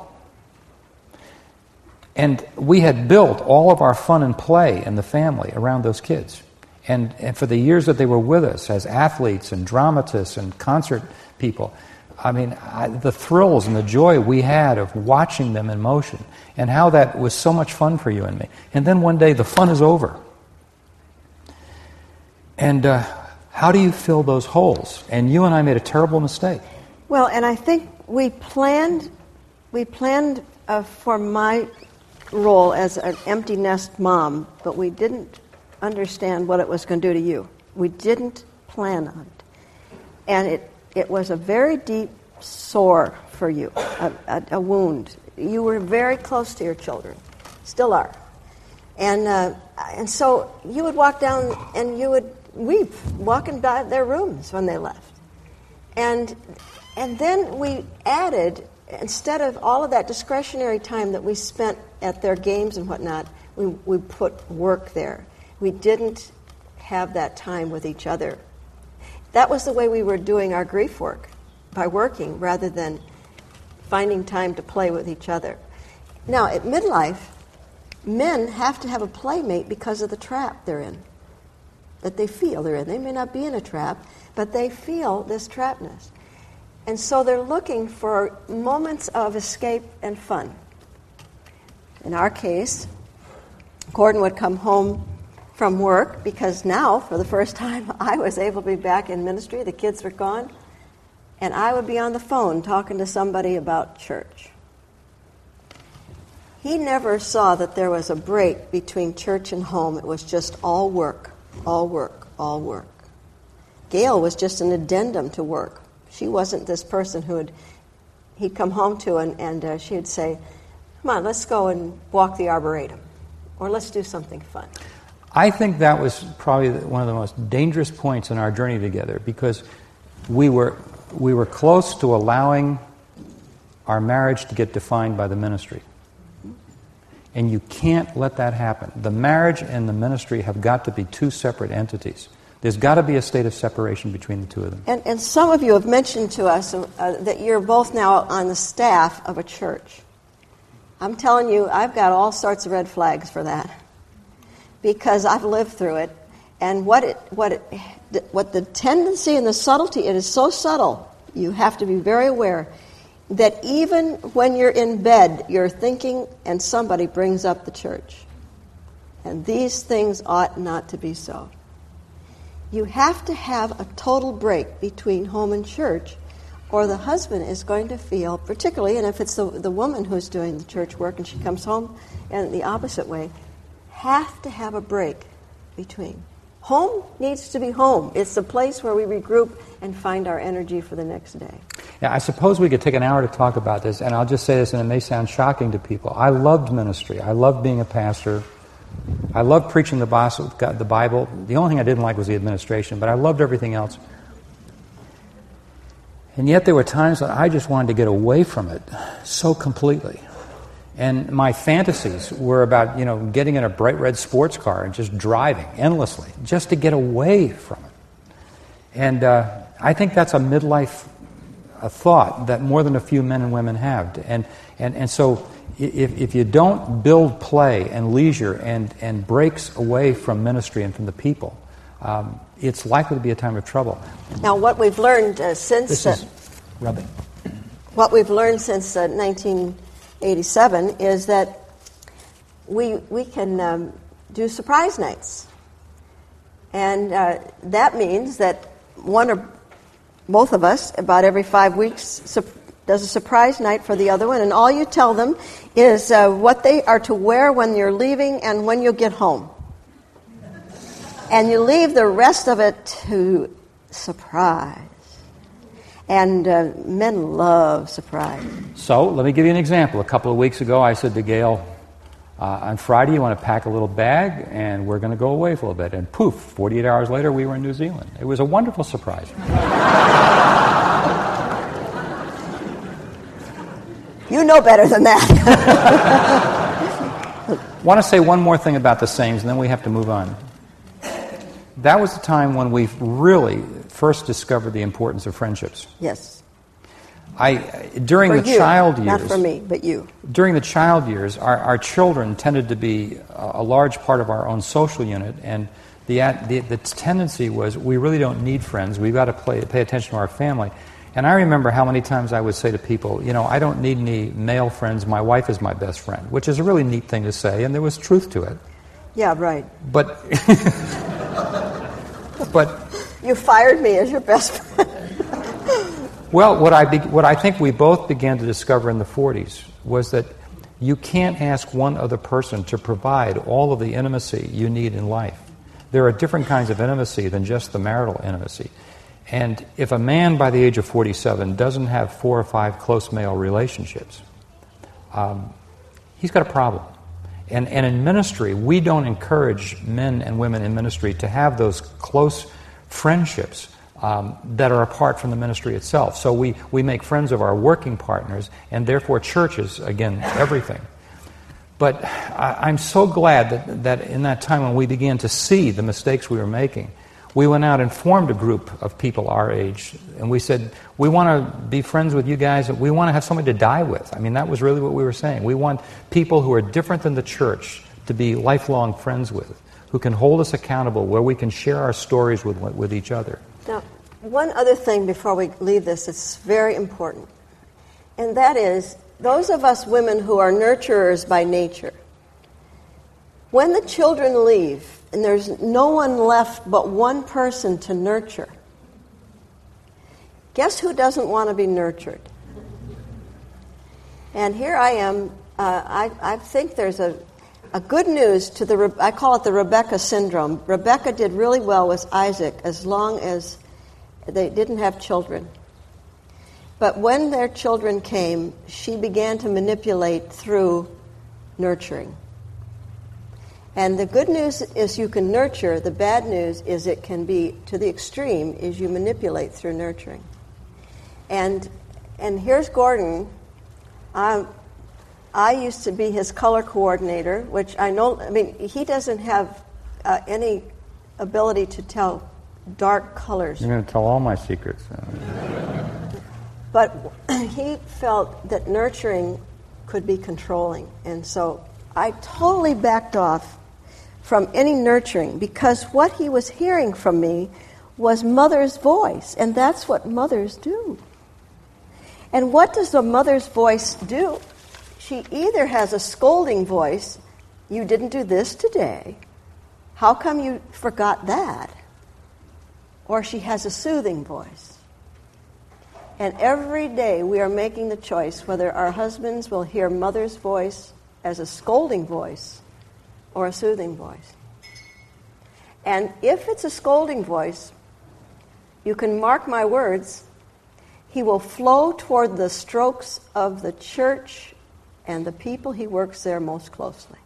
And we had built all of our fun and play in the family around those kids. And, and for the years that they were with us as athletes and dramatists and concert people, I mean, I, the thrills and the joy we had of watching them in motion, and how that was so much fun for you and me. And then one day the fun is over. And uh, how do you fill those holes? And you and I made a terrible mistake. Well, and I think we planned, we planned uh, for my role as an empty nest mom, but we didn't understand what it was going to do to you. We didn't plan on it. And it, it was a very deep sore for you, a, a, a wound. you were very close to your children, still are. And uh, and so you would walk down and you would weep walking by their rooms when they left. And and then we added, instead of all of that discretionary time that we spent at their games and whatnot, we, we put work there. We didn't have that time with each other. That was the way we were doing our grief work, by working rather than finding time to play with each other. Now, at midlife, men have to have a playmate because of the trap they're in, that they feel they're in. They may not be in a trap, but they feel this trapness. And so they're looking for moments of escape and fun. In our case, Gordon would come home from work, because now, for the first time, I was able to be back in ministry. The kids were gone. And I would be on the phone talking to somebody about church. He never saw that there was a break between church and home. It was just all work, all work, all work. Gail was just an addendum to work. She wasn't this person who would, he'd come home to and, and uh, she'd say, come on, let's go and walk the Arboretum, or let's do something fun. I think that was probably one of the most dangerous points in our journey together, because we were we were close to allowing our marriage to get defined by the ministry. And you can't let that happen. The marriage and the ministry have got to be two separate entities. There's got to be a state of separation between the two of them. And, and some of you have mentioned to us uh, that you're both now on the staff of a church. I'm telling you, I've got all sorts of red flags for that, because I've lived through it. And what it, what it, what the tendency and the subtlety, it is so subtle, you have to be very aware that even when you're in bed, you're thinking and somebody brings up the church. And these things ought not to be so. You have to have a total break between home and church, or the husband is going to feel, particularly, and if it's the, the woman who's doing the church work and she comes home and the opposite way, have to have a break between. Home needs to be home. It's the place where we regroup and find our energy for the next day. Yeah, I suppose we could take an hour to talk about this, and I'll just say this, and it may sound shocking to people. I loved ministry. I loved being a pastor. I loved preaching the Bible. The only thing I didn't like was the administration, but I loved everything else. And yet there were times that I just wanted to get away from it so completely. And my fantasies were about, you know, getting in a bright red sports car and just driving endlessly, just to get away from it. And uh, I think that's a midlife a thought that more than a few men and women have. And and, and so if, if you don't build play and leisure and, and breaks away from ministry and from the people, um, it's likely to be a time of trouble. Now, what we've learned uh, since... This is rubbing. What we've learned since uh, nineteen eighty-seven is that we we can um, do surprise nights, and uh, that means that one or both of us about every five weeks su- does a surprise night for the other one, and all you tell them is uh, what they are to wear when you're leaving and when you get home, and you leave the rest of it to surprise. And uh, men love surprise. So, let me give you an example. A couple of weeks ago, I said to Gail, uh, on Friday, you want to pack a little bag, and we're going to go away for a little bit. And poof, forty-eight hours later, we were in New Zealand. It was a wonderful surprise. You know better than that. I want to say one more thing about the sayings, and then we have to move on. That was the time when we really first discovered the importance of friendships. Yes. I during for the you, child years, not for me, but you. During the child years, our, our children tended to be a, a large part of our own social unit, and the, the the tendency was we really don't need friends. We've got to play, pay attention to our family. And I remember how many times I would say to people, you know, I don't need any male friends. My wife is my best friend, which is a really neat thing to say, and there was truth to it. Yeah, right. But but. You fired me as your best friend. Well, what I be, what I think we both began to discover in the forties was that you can't ask one other person to provide all of the intimacy you need in life. There are different kinds of intimacy than just the marital intimacy. And if a man by the age of forty-seven doesn't have four or five close male relationships, um, he's got a problem. And, and in ministry, we don't encourage men and women in ministry to have those close friendships um, that are apart from the ministry itself. So we, we make friends of our working partners, and therefore church is, again, everything. But I, I'm so glad that, that in that time when we began to see the mistakes we were making, we went out and formed a group of people our age, and we said, we want to be friends with you guys, we want to have somebody to die with. I mean, that was really what we were saying. We want people who are different than the church to be lifelong friends with, who can hold us accountable, where we can share our stories with, with each other. Now, one other thing before we leave this, it's very important, and that is, those of us women who are nurturers by nature, when the children leave, and there's no one left but one person to nurture, guess who doesn't want to be nurtured? And here I am, uh, I, I think there's a, a good news to the, I call it the Rebecca syndrome. Rebecca did really well with Isaac as long as they didn't have children. But when their children came, she began to manipulate through nurturing. And the good news is you can nurture. The bad news is it can be, to the extreme, is you manipulate through nurturing. And and here's Gordon. Um, I used to be his color coordinator, which I know, I mean, he doesn't have uh, any ability to tell dark colors. You're going to tell all my secrets. But he felt that nurturing could be controlling. And so I totally backed off from any nurturing, because what he was hearing from me was mother's voice, and that's what mothers do. And what does a mother's voice do? She either has a scolding voice, you didn't do this today, how come you forgot that? Or she has a soothing voice. And every day we are making the choice whether our husbands will hear mother's voice as a scolding voice or a soothing voice. And if it's a scolding voice, you can mark my words, he will flow toward the strokes of the church and the people he works there most closely.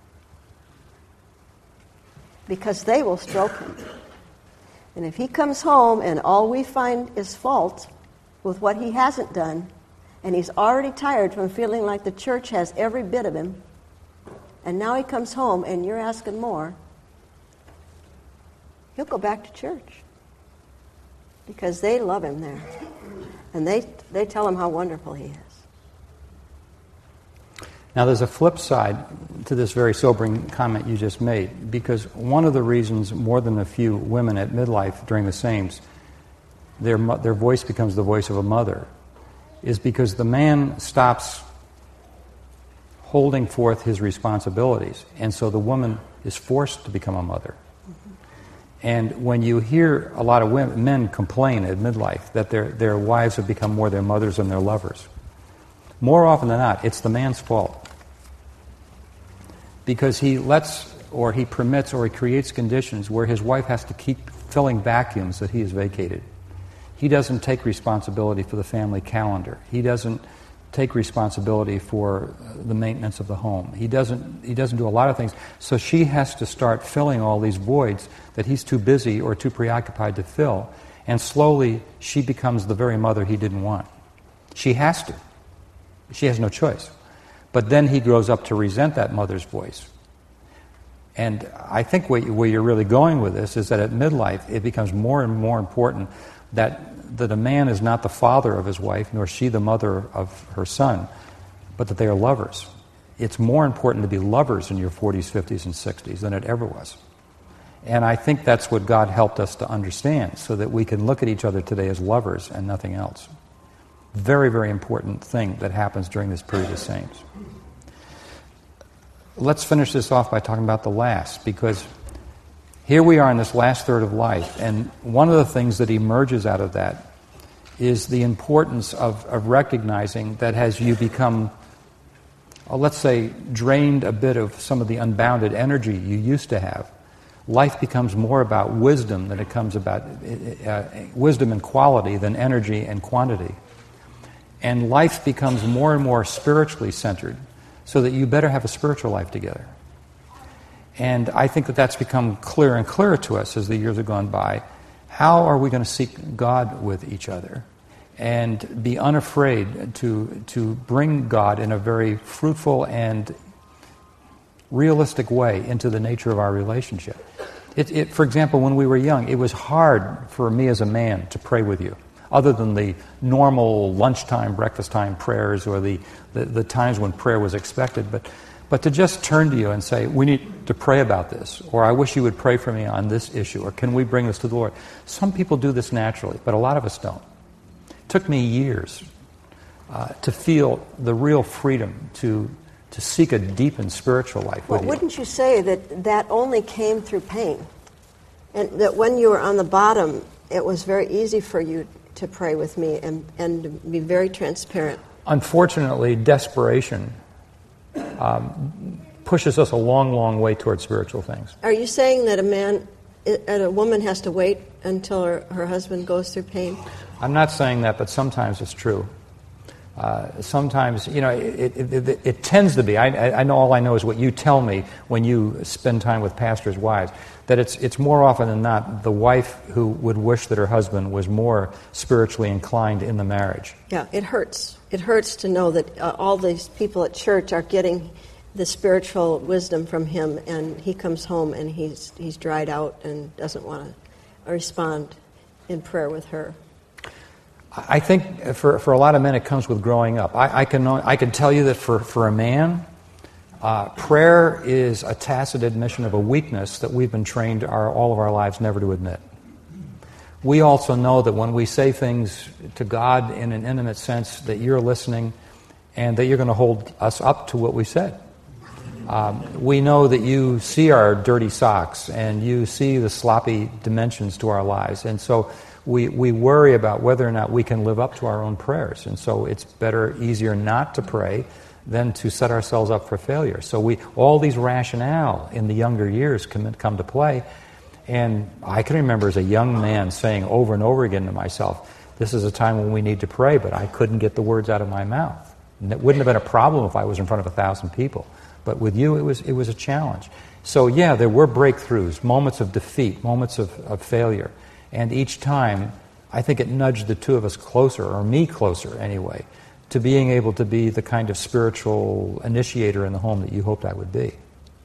Because they will stroke him. And if he comes home and all we find is fault with what he hasn't done, and he's already tired from feeling like the church has every bit of him, and now he comes home and you're asking more, he'll go back to church. Because they love him there. And they they tell him how wonderful he is. Now, there's a flip side to this very sobering comment you just made, because one of the reasons more than a few women at midlife during the Sames, their their voice becomes the voice of a mother, is because the man stops holding forth his responsibilities, and so the woman is forced to become a mother. Mm-hmm. And when you hear a lot of women, men complain at midlife that their their wives have become more their mothers than their lovers, more often than not, it's the man's fault. Because he lets, or he permits, or he creates conditions where his wife has to keep filling vacuums that he has vacated. He doesn't take responsibility for the family calendar. He doesn't take responsibility for the maintenance of the home. He doesn't he doesn't do a lot of things. So she has to start filling all these voids that he's too busy or too preoccupied to fill. And slowly she becomes the very mother he didn't want. She has to. She has no choice. But then he grows up to resent that mother's voice. And I think where you're really going with this is that at midlife it becomes more and more important that that a man is not the father of his wife, nor she the mother of her son, but that they are lovers. It's more important to be lovers in your forties, fifties, and sixties than it ever was. And I think that's what God helped us to understand, so that we can look at each other today as lovers and nothing else. Very, very important thing that happens during this period of saints. Let's finish this off by talking about the last, because here we are in this last third of life, and one of the things that emerges out of that is the importance of, of recognizing that as you become, uh, let's say, drained a bit of some of the unbounded energy you used to have, life becomes more about wisdom than it comes about uh, wisdom and quality than energy and quantity. And life becomes more and more spiritually centered, so that you better have a spiritual life together. And I think that that's become clearer and clearer to us as the years have gone by. How are we going to seek God with each other and be unafraid to, to bring God in a very fruitful and realistic way into the nature of our relationship? It, it, for example, when we were young, it was hard for me as a man to pray with you, other than the normal lunchtime, breakfast time prayers or the, the, the times when prayer was expected. But, but to just turn to you and say, we need to pray about this, or I wish you would pray for me on this issue, or can we bring this to the Lord? Some people do this naturally, but a lot of us don't. It took me years uh, to feel the real freedom to to seek a deep and spiritual life well, with you. Wouldn't you say that that only came through pain? And that when you were on the bottom, it was very easy for you to pray with me and, and to be very transparent? Unfortunately, desperation um, pushes us a long, long way towards spiritual things. Are you saying that a man, a woman has to wait until her, her husband goes through pain? I'm not saying that, but sometimes it's true. Uh, sometimes, you know, it, it, it, it tends to be. I, I know all I know is what you tell me when you spend time with pastors' wives, that it's it's more often than not the wife who would wish that her husband was more spiritually inclined in the marriage. Yeah, it hurts. It hurts to know that uh, all these people at church are getting the spiritual wisdom from him, and he comes home and he's he's dried out and doesn't want to respond in prayer with her. I think for for a lot of men it comes with growing up. I, I can I can tell you that for, for a man, uh, prayer is a tacit admission of a weakness that we've been trained our, all of our lives never to admit. We also know that when we say things to God in an intimate sense, that you're listening and that you're going to hold us up to what we said. Um, we know that you see our dirty socks and you see the sloppy dimensions to our lives, and so We, we worry about whether or not we can live up to our own prayers. And so it's better, easier not to pray than to set ourselves up for failure. So we all these rationale in the younger years come, come to play. And I can remember as a young man saying over and over again to myself, this is a time when we need to pray, but I couldn't get the words out of my mouth. And it wouldn't have been a problem if I was in front of a thousand people. But with you, it was, it was a challenge. So yeah, there were breakthroughs, moments of defeat, moments of, of failure. And each time, I think it nudged the two of us closer, or me closer anyway, to being able to be the kind of spiritual initiator in the home that you hoped I would be.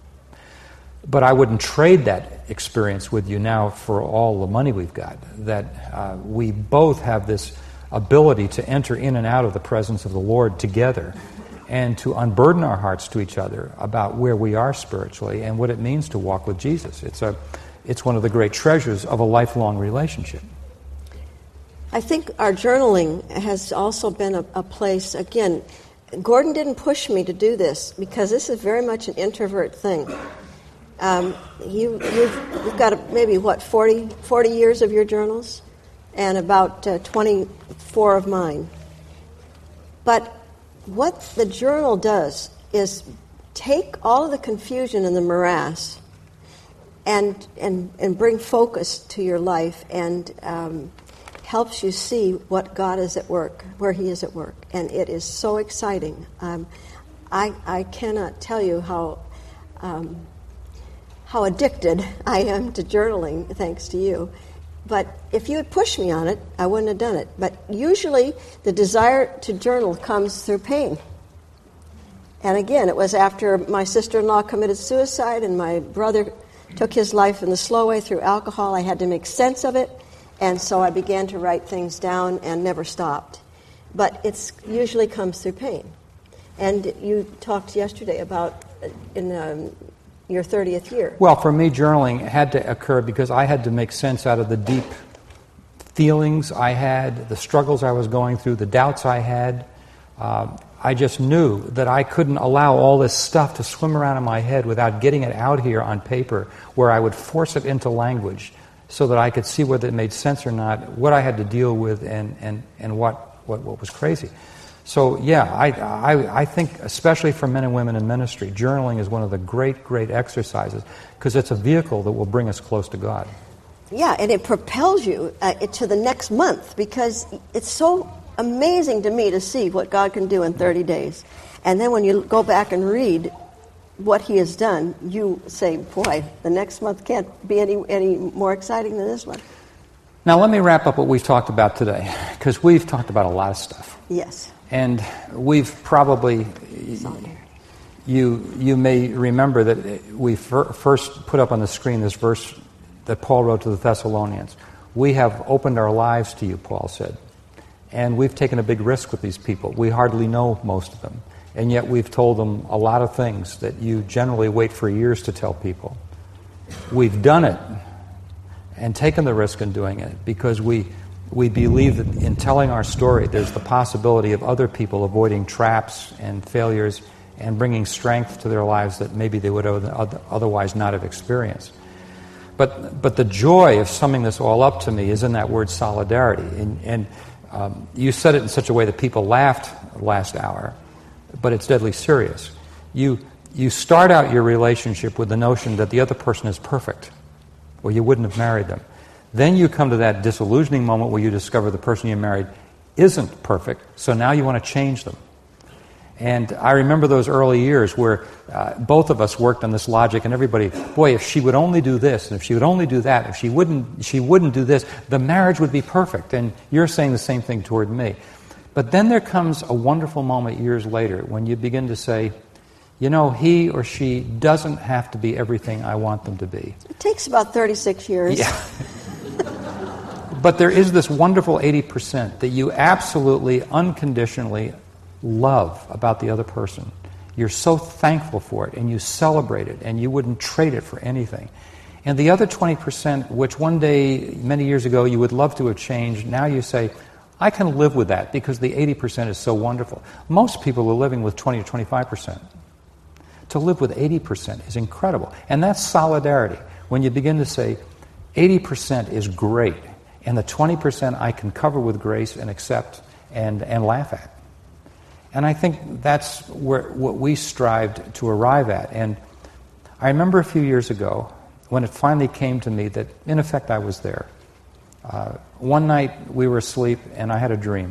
But I wouldn't trade that experience with you now for all the money we've got, that uh, we both have this ability to enter in and out of the presence of the Lord together and to unburden our hearts to each other about where we are spiritually and what it means to walk with Jesus. It's a It's one of the great treasures of a lifelong relationship. I think our journaling has also been a, a place, again, Gordon didn't push me to do this because this is very much an introvert thing. Um, you, you've, you've got a, maybe, what, forty, forty years of your journals and about uh, twenty-four of mine. But what the journal does is take all of the confusion and the morass And, and and bring focus to your life, and um, helps you see what God is at work, where He is at work, and it is so exciting. Um, I I cannot tell you how um, how addicted I am to journaling, thanks to you. But if you had pushed me on it, I wouldn't have done it. But usually, the desire to journal comes through pain. And again, it was after my sister-in-law committed suicide, and my brother took his life in the slow way through alcohol. I had to make sense of it, and so I began to write things down and never stopped. But it usually comes through pain. And you talked yesterday about in um, your thirtieth year. Well, for me, journaling had to occur because I had to make sense out of the deep feelings I had, the struggles I was going through, the doubts I had. Uh, I just knew that I couldn't allow all this stuff to swim around in my head without getting it out here on paper, where I would force it into language so that I could see whether it made sense or not, what I had to deal with, and, and, and what, what, what was crazy. So, yeah, I, I, I think, especially for men and women in ministry, journaling is one of the great, great exercises because it's a vehicle that will bring us close to God. Yeah, and it propels you uh, to the next month because it's so amazing to me to see what God can do in thirty days. And then when you go back and read what he has done, you say, boy, the next month can't be any any more exciting than this one. Now let me wrap up what we've talked about today, because we've talked about a lot of stuff. Yes. And we've probably, you you may remember that we fir- first put up on the screen this verse that Paul wrote to the Thessalonians. We have opened our lives to you, Paul said. And we've taken a big risk with these people. We hardly know most of them. And yet we've told them a lot of things that you generally wait for years to tell people. We've done it and taken the risk in doing it because we we believe that in telling our story, there's the possibility of other people avoiding traps and failures and bringing strength to their lives that maybe they would otherwise not have experienced. But but the joy of summing this all up to me is in that word solidarity. And, and um, you said it in such a way that people laughed last hour, but it's deadly serious. You you start out your relationship with the notion that the other person is perfect, or you wouldn't have married them. Then you come to that disillusioning moment where you discover the person you married isn't perfect, so now you want to change them. And I remember those early years where uh, both of us worked on this logic, and everybody, boy, if she would only do this, and if she would only do that, if she wouldn't, she wouldn't do this, the marriage would be perfect. And you're saying the same thing toward me. But then there comes a wonderful moment years later when you begin to say, you know, he or she doesn't have to be everything I want them to be. It takes about thirty-six years. Yeah. But there is this wonderful eighty percent that you absolutely, unconditionally love about the other person. You're so thankful for it, and you celebrate it, and you wouldn't trade it for anything. And the other twenty percent, which one day, many years ago, you would love to have changed, now you say, I can live with that because the eighty percent is so wonderful. Most people are living with twenty or twenty-five percent. To live with eighty percent is incredible. And that's solidarity. When you begin to say, eighty percent is great, and the twenty percent I can cover with grace and accept and, and laugh at. And I think that's where what we strived to arrive at. And I remember a few years ago when it finally came to me that, in effect, I was there. Uh, one night we were asleep and I had a dream.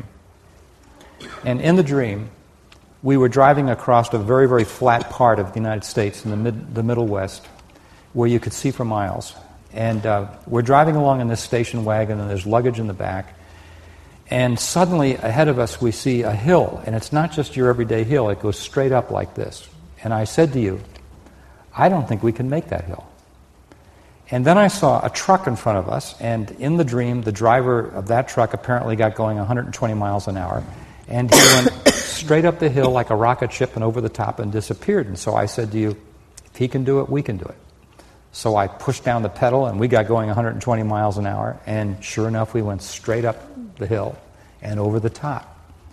And in the dream, we were driving across a very, very flat part of the United States in the mid, the Middle West where you could see for miles. And uh, we're driving along in this station wagon and there's luggage in the back. And suddenly ahead of us we see a hill. And it's not just your everyday hill. It goes straight up like this. And I said to you, I don't think we can make that hill. And then I saw a truck in front of us, and in the dream, the driver of that truck apparently got going one hundred twenty miles an hour, and he went straight up the hill like a rocket ship and over the top and disappeared. And so I said to you, if he can do it, we can do it. So I pushed down the pedal, and we got going one hundred twenty miles an hour, and sure enough, we went straight up the hill and over the top.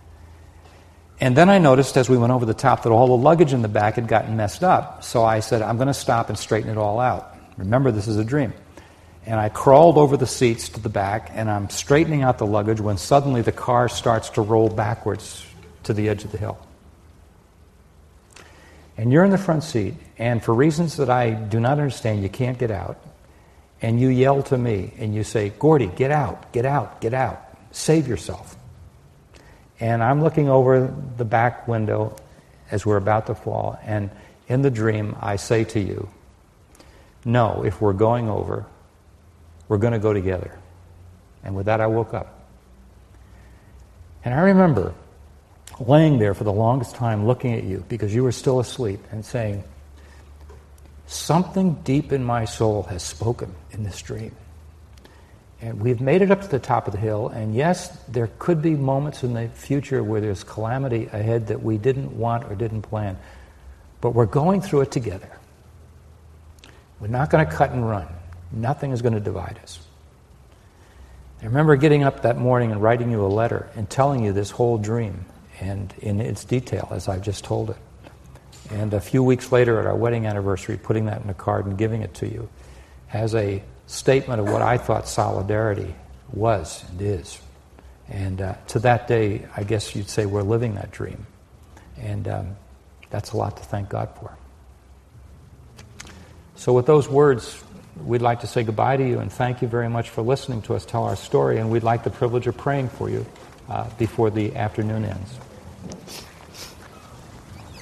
And then I noticed as we went over the top that all the luggage in the back had gotten messed up. So I said, I'm going to stop and straighten it all out. Remember, this is a dream. And I crawled over the seats to the back, and I'm straightening out the luggage when suddenly the car starts to roll backwards to the edge of the hill. And you're in the front seat, and for reasons that I do not understand, you can't get out. And you yell to me, and you say, Gordy, get out, get out, get out. Save yourself. And I'm looking over the back window as we're about to fall, and in the dream, I say to you, no, if we're going over, we're going to go together. And with that, I woke up. And I remember laying there for the longest time looking at you because you were still asleep and saying, something deep in my soul has spoken in this dream. And we've made it up to the top of the hill, and yes, there could be moments in the future where there's calamity ahead that we didn't want or didn't plan. But we're going through it together. We're not going to cut and run. Nothing is going to divide us. I remember getting up that morning and writing you a letter and telling you this whole dream and in its detail as I've just told it. And a few weeks later at our wedding anniversary, putting that in a card and giving it to you as a statement of what I thought solidarity was and is. And uh, to that day, I guess you'd say we're living that dream. And um, that's a lot to thank God for. So with those words, we'd like to say goodbye to you and thank you very much for listening to us tell our story, and we'd like the privilege of praying for you uh, before the afternoon ends.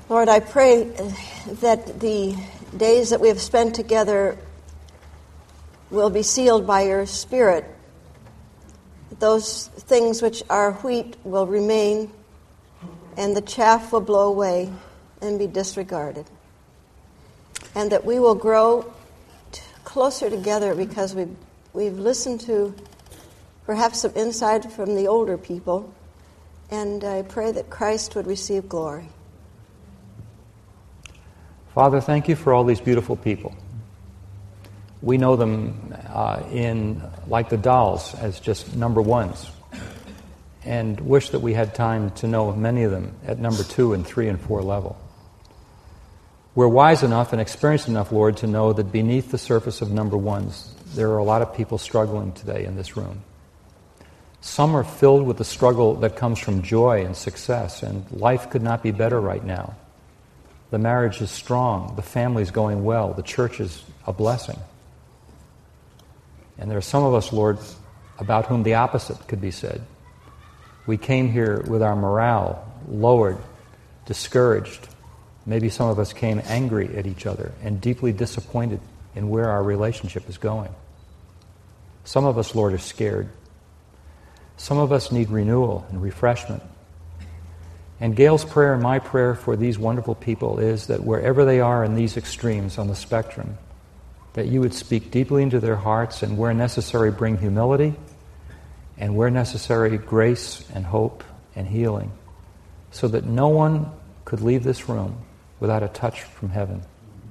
Lord, I pray that the days that we have spent together will be sealed by your Spirit. Those things which are wheat will remain, and the chaff will blow away and be disregarded. And that we will grow t- closer together because we've, we've listened to perhaps some insight from the older people, and I pray that Christ would receive glory. Father, thank you for all these beautiful people. We know them uh, in, like the dolls, as just number ones, and wish that we had time to know many of them at number two and three and four level. We're wise enough and experienced enough, Lord, to know that beneath the surface of number ones, there are a lot of people struggling today in this room. Some are filled with the struggle that comes from joy and success, and life could not be better right now. The marriage is strong, the family's going well, the church is a blessing. And there are some of us, Lord, about whom the opposite could be said. We came here with our morale lowered, discouraged. Maybe some of us came angry at each other and deeply disappointed in where our relationship is going. Some of us, Lord, are scared. Some of us need renewal and refreshment. And Gail's prayer and my prayer for these wonderful people is that wherever they are in these extremes on the spectrum, that you would speak deeply into their hearts and where necessary bring humility, and where necessary grace and hope and healing, so that no one could leave this room without a touch from heaven.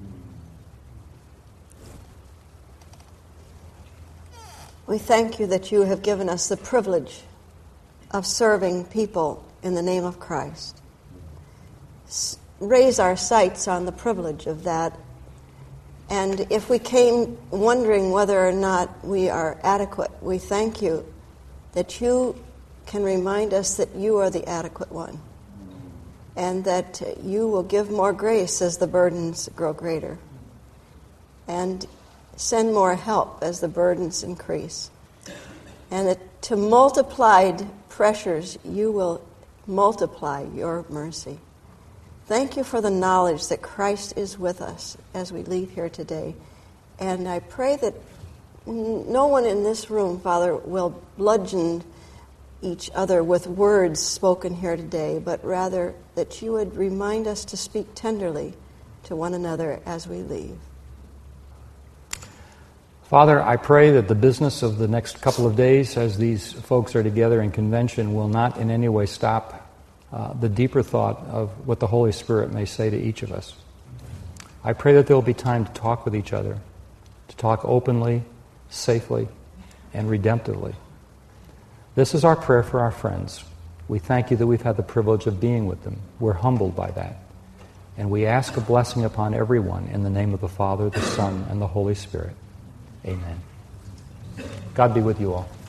We thank you that you have given us the privilege of serving people in the name of Christ. S- raise our sights on the privilege of that. And if we came wondering whether or not we are adequate, we thank you that you can remind us that you are the adequate one, and that you will give more grace as the burdens grow greater, and send more help as the burdens increase. And that to multiplied pressures, you will multiply your mercy. Thank you for the knowledge that Christ is with us as we leave here today. And I pray that no one in this room, Father, will bludgeon each other with words spoken here today, but rather that you would remind us to speak tenderly to one another as we leave. Father, I pray that the business of the next couple of days as these folks are together in convention will not in any way stop uh, the deeper thought of what the Holy Spirit may say to each of us. I pray that there will be time to talk with each other, to talk openly, safely, and redemptively. This is our prayer for our friends. We thank you that we've had the privilege of being with them. We're humbled by that. And we ask a blessing upon everyone in the name of the Father, the Son, and the Holy Spirit. Amen. God be with you all.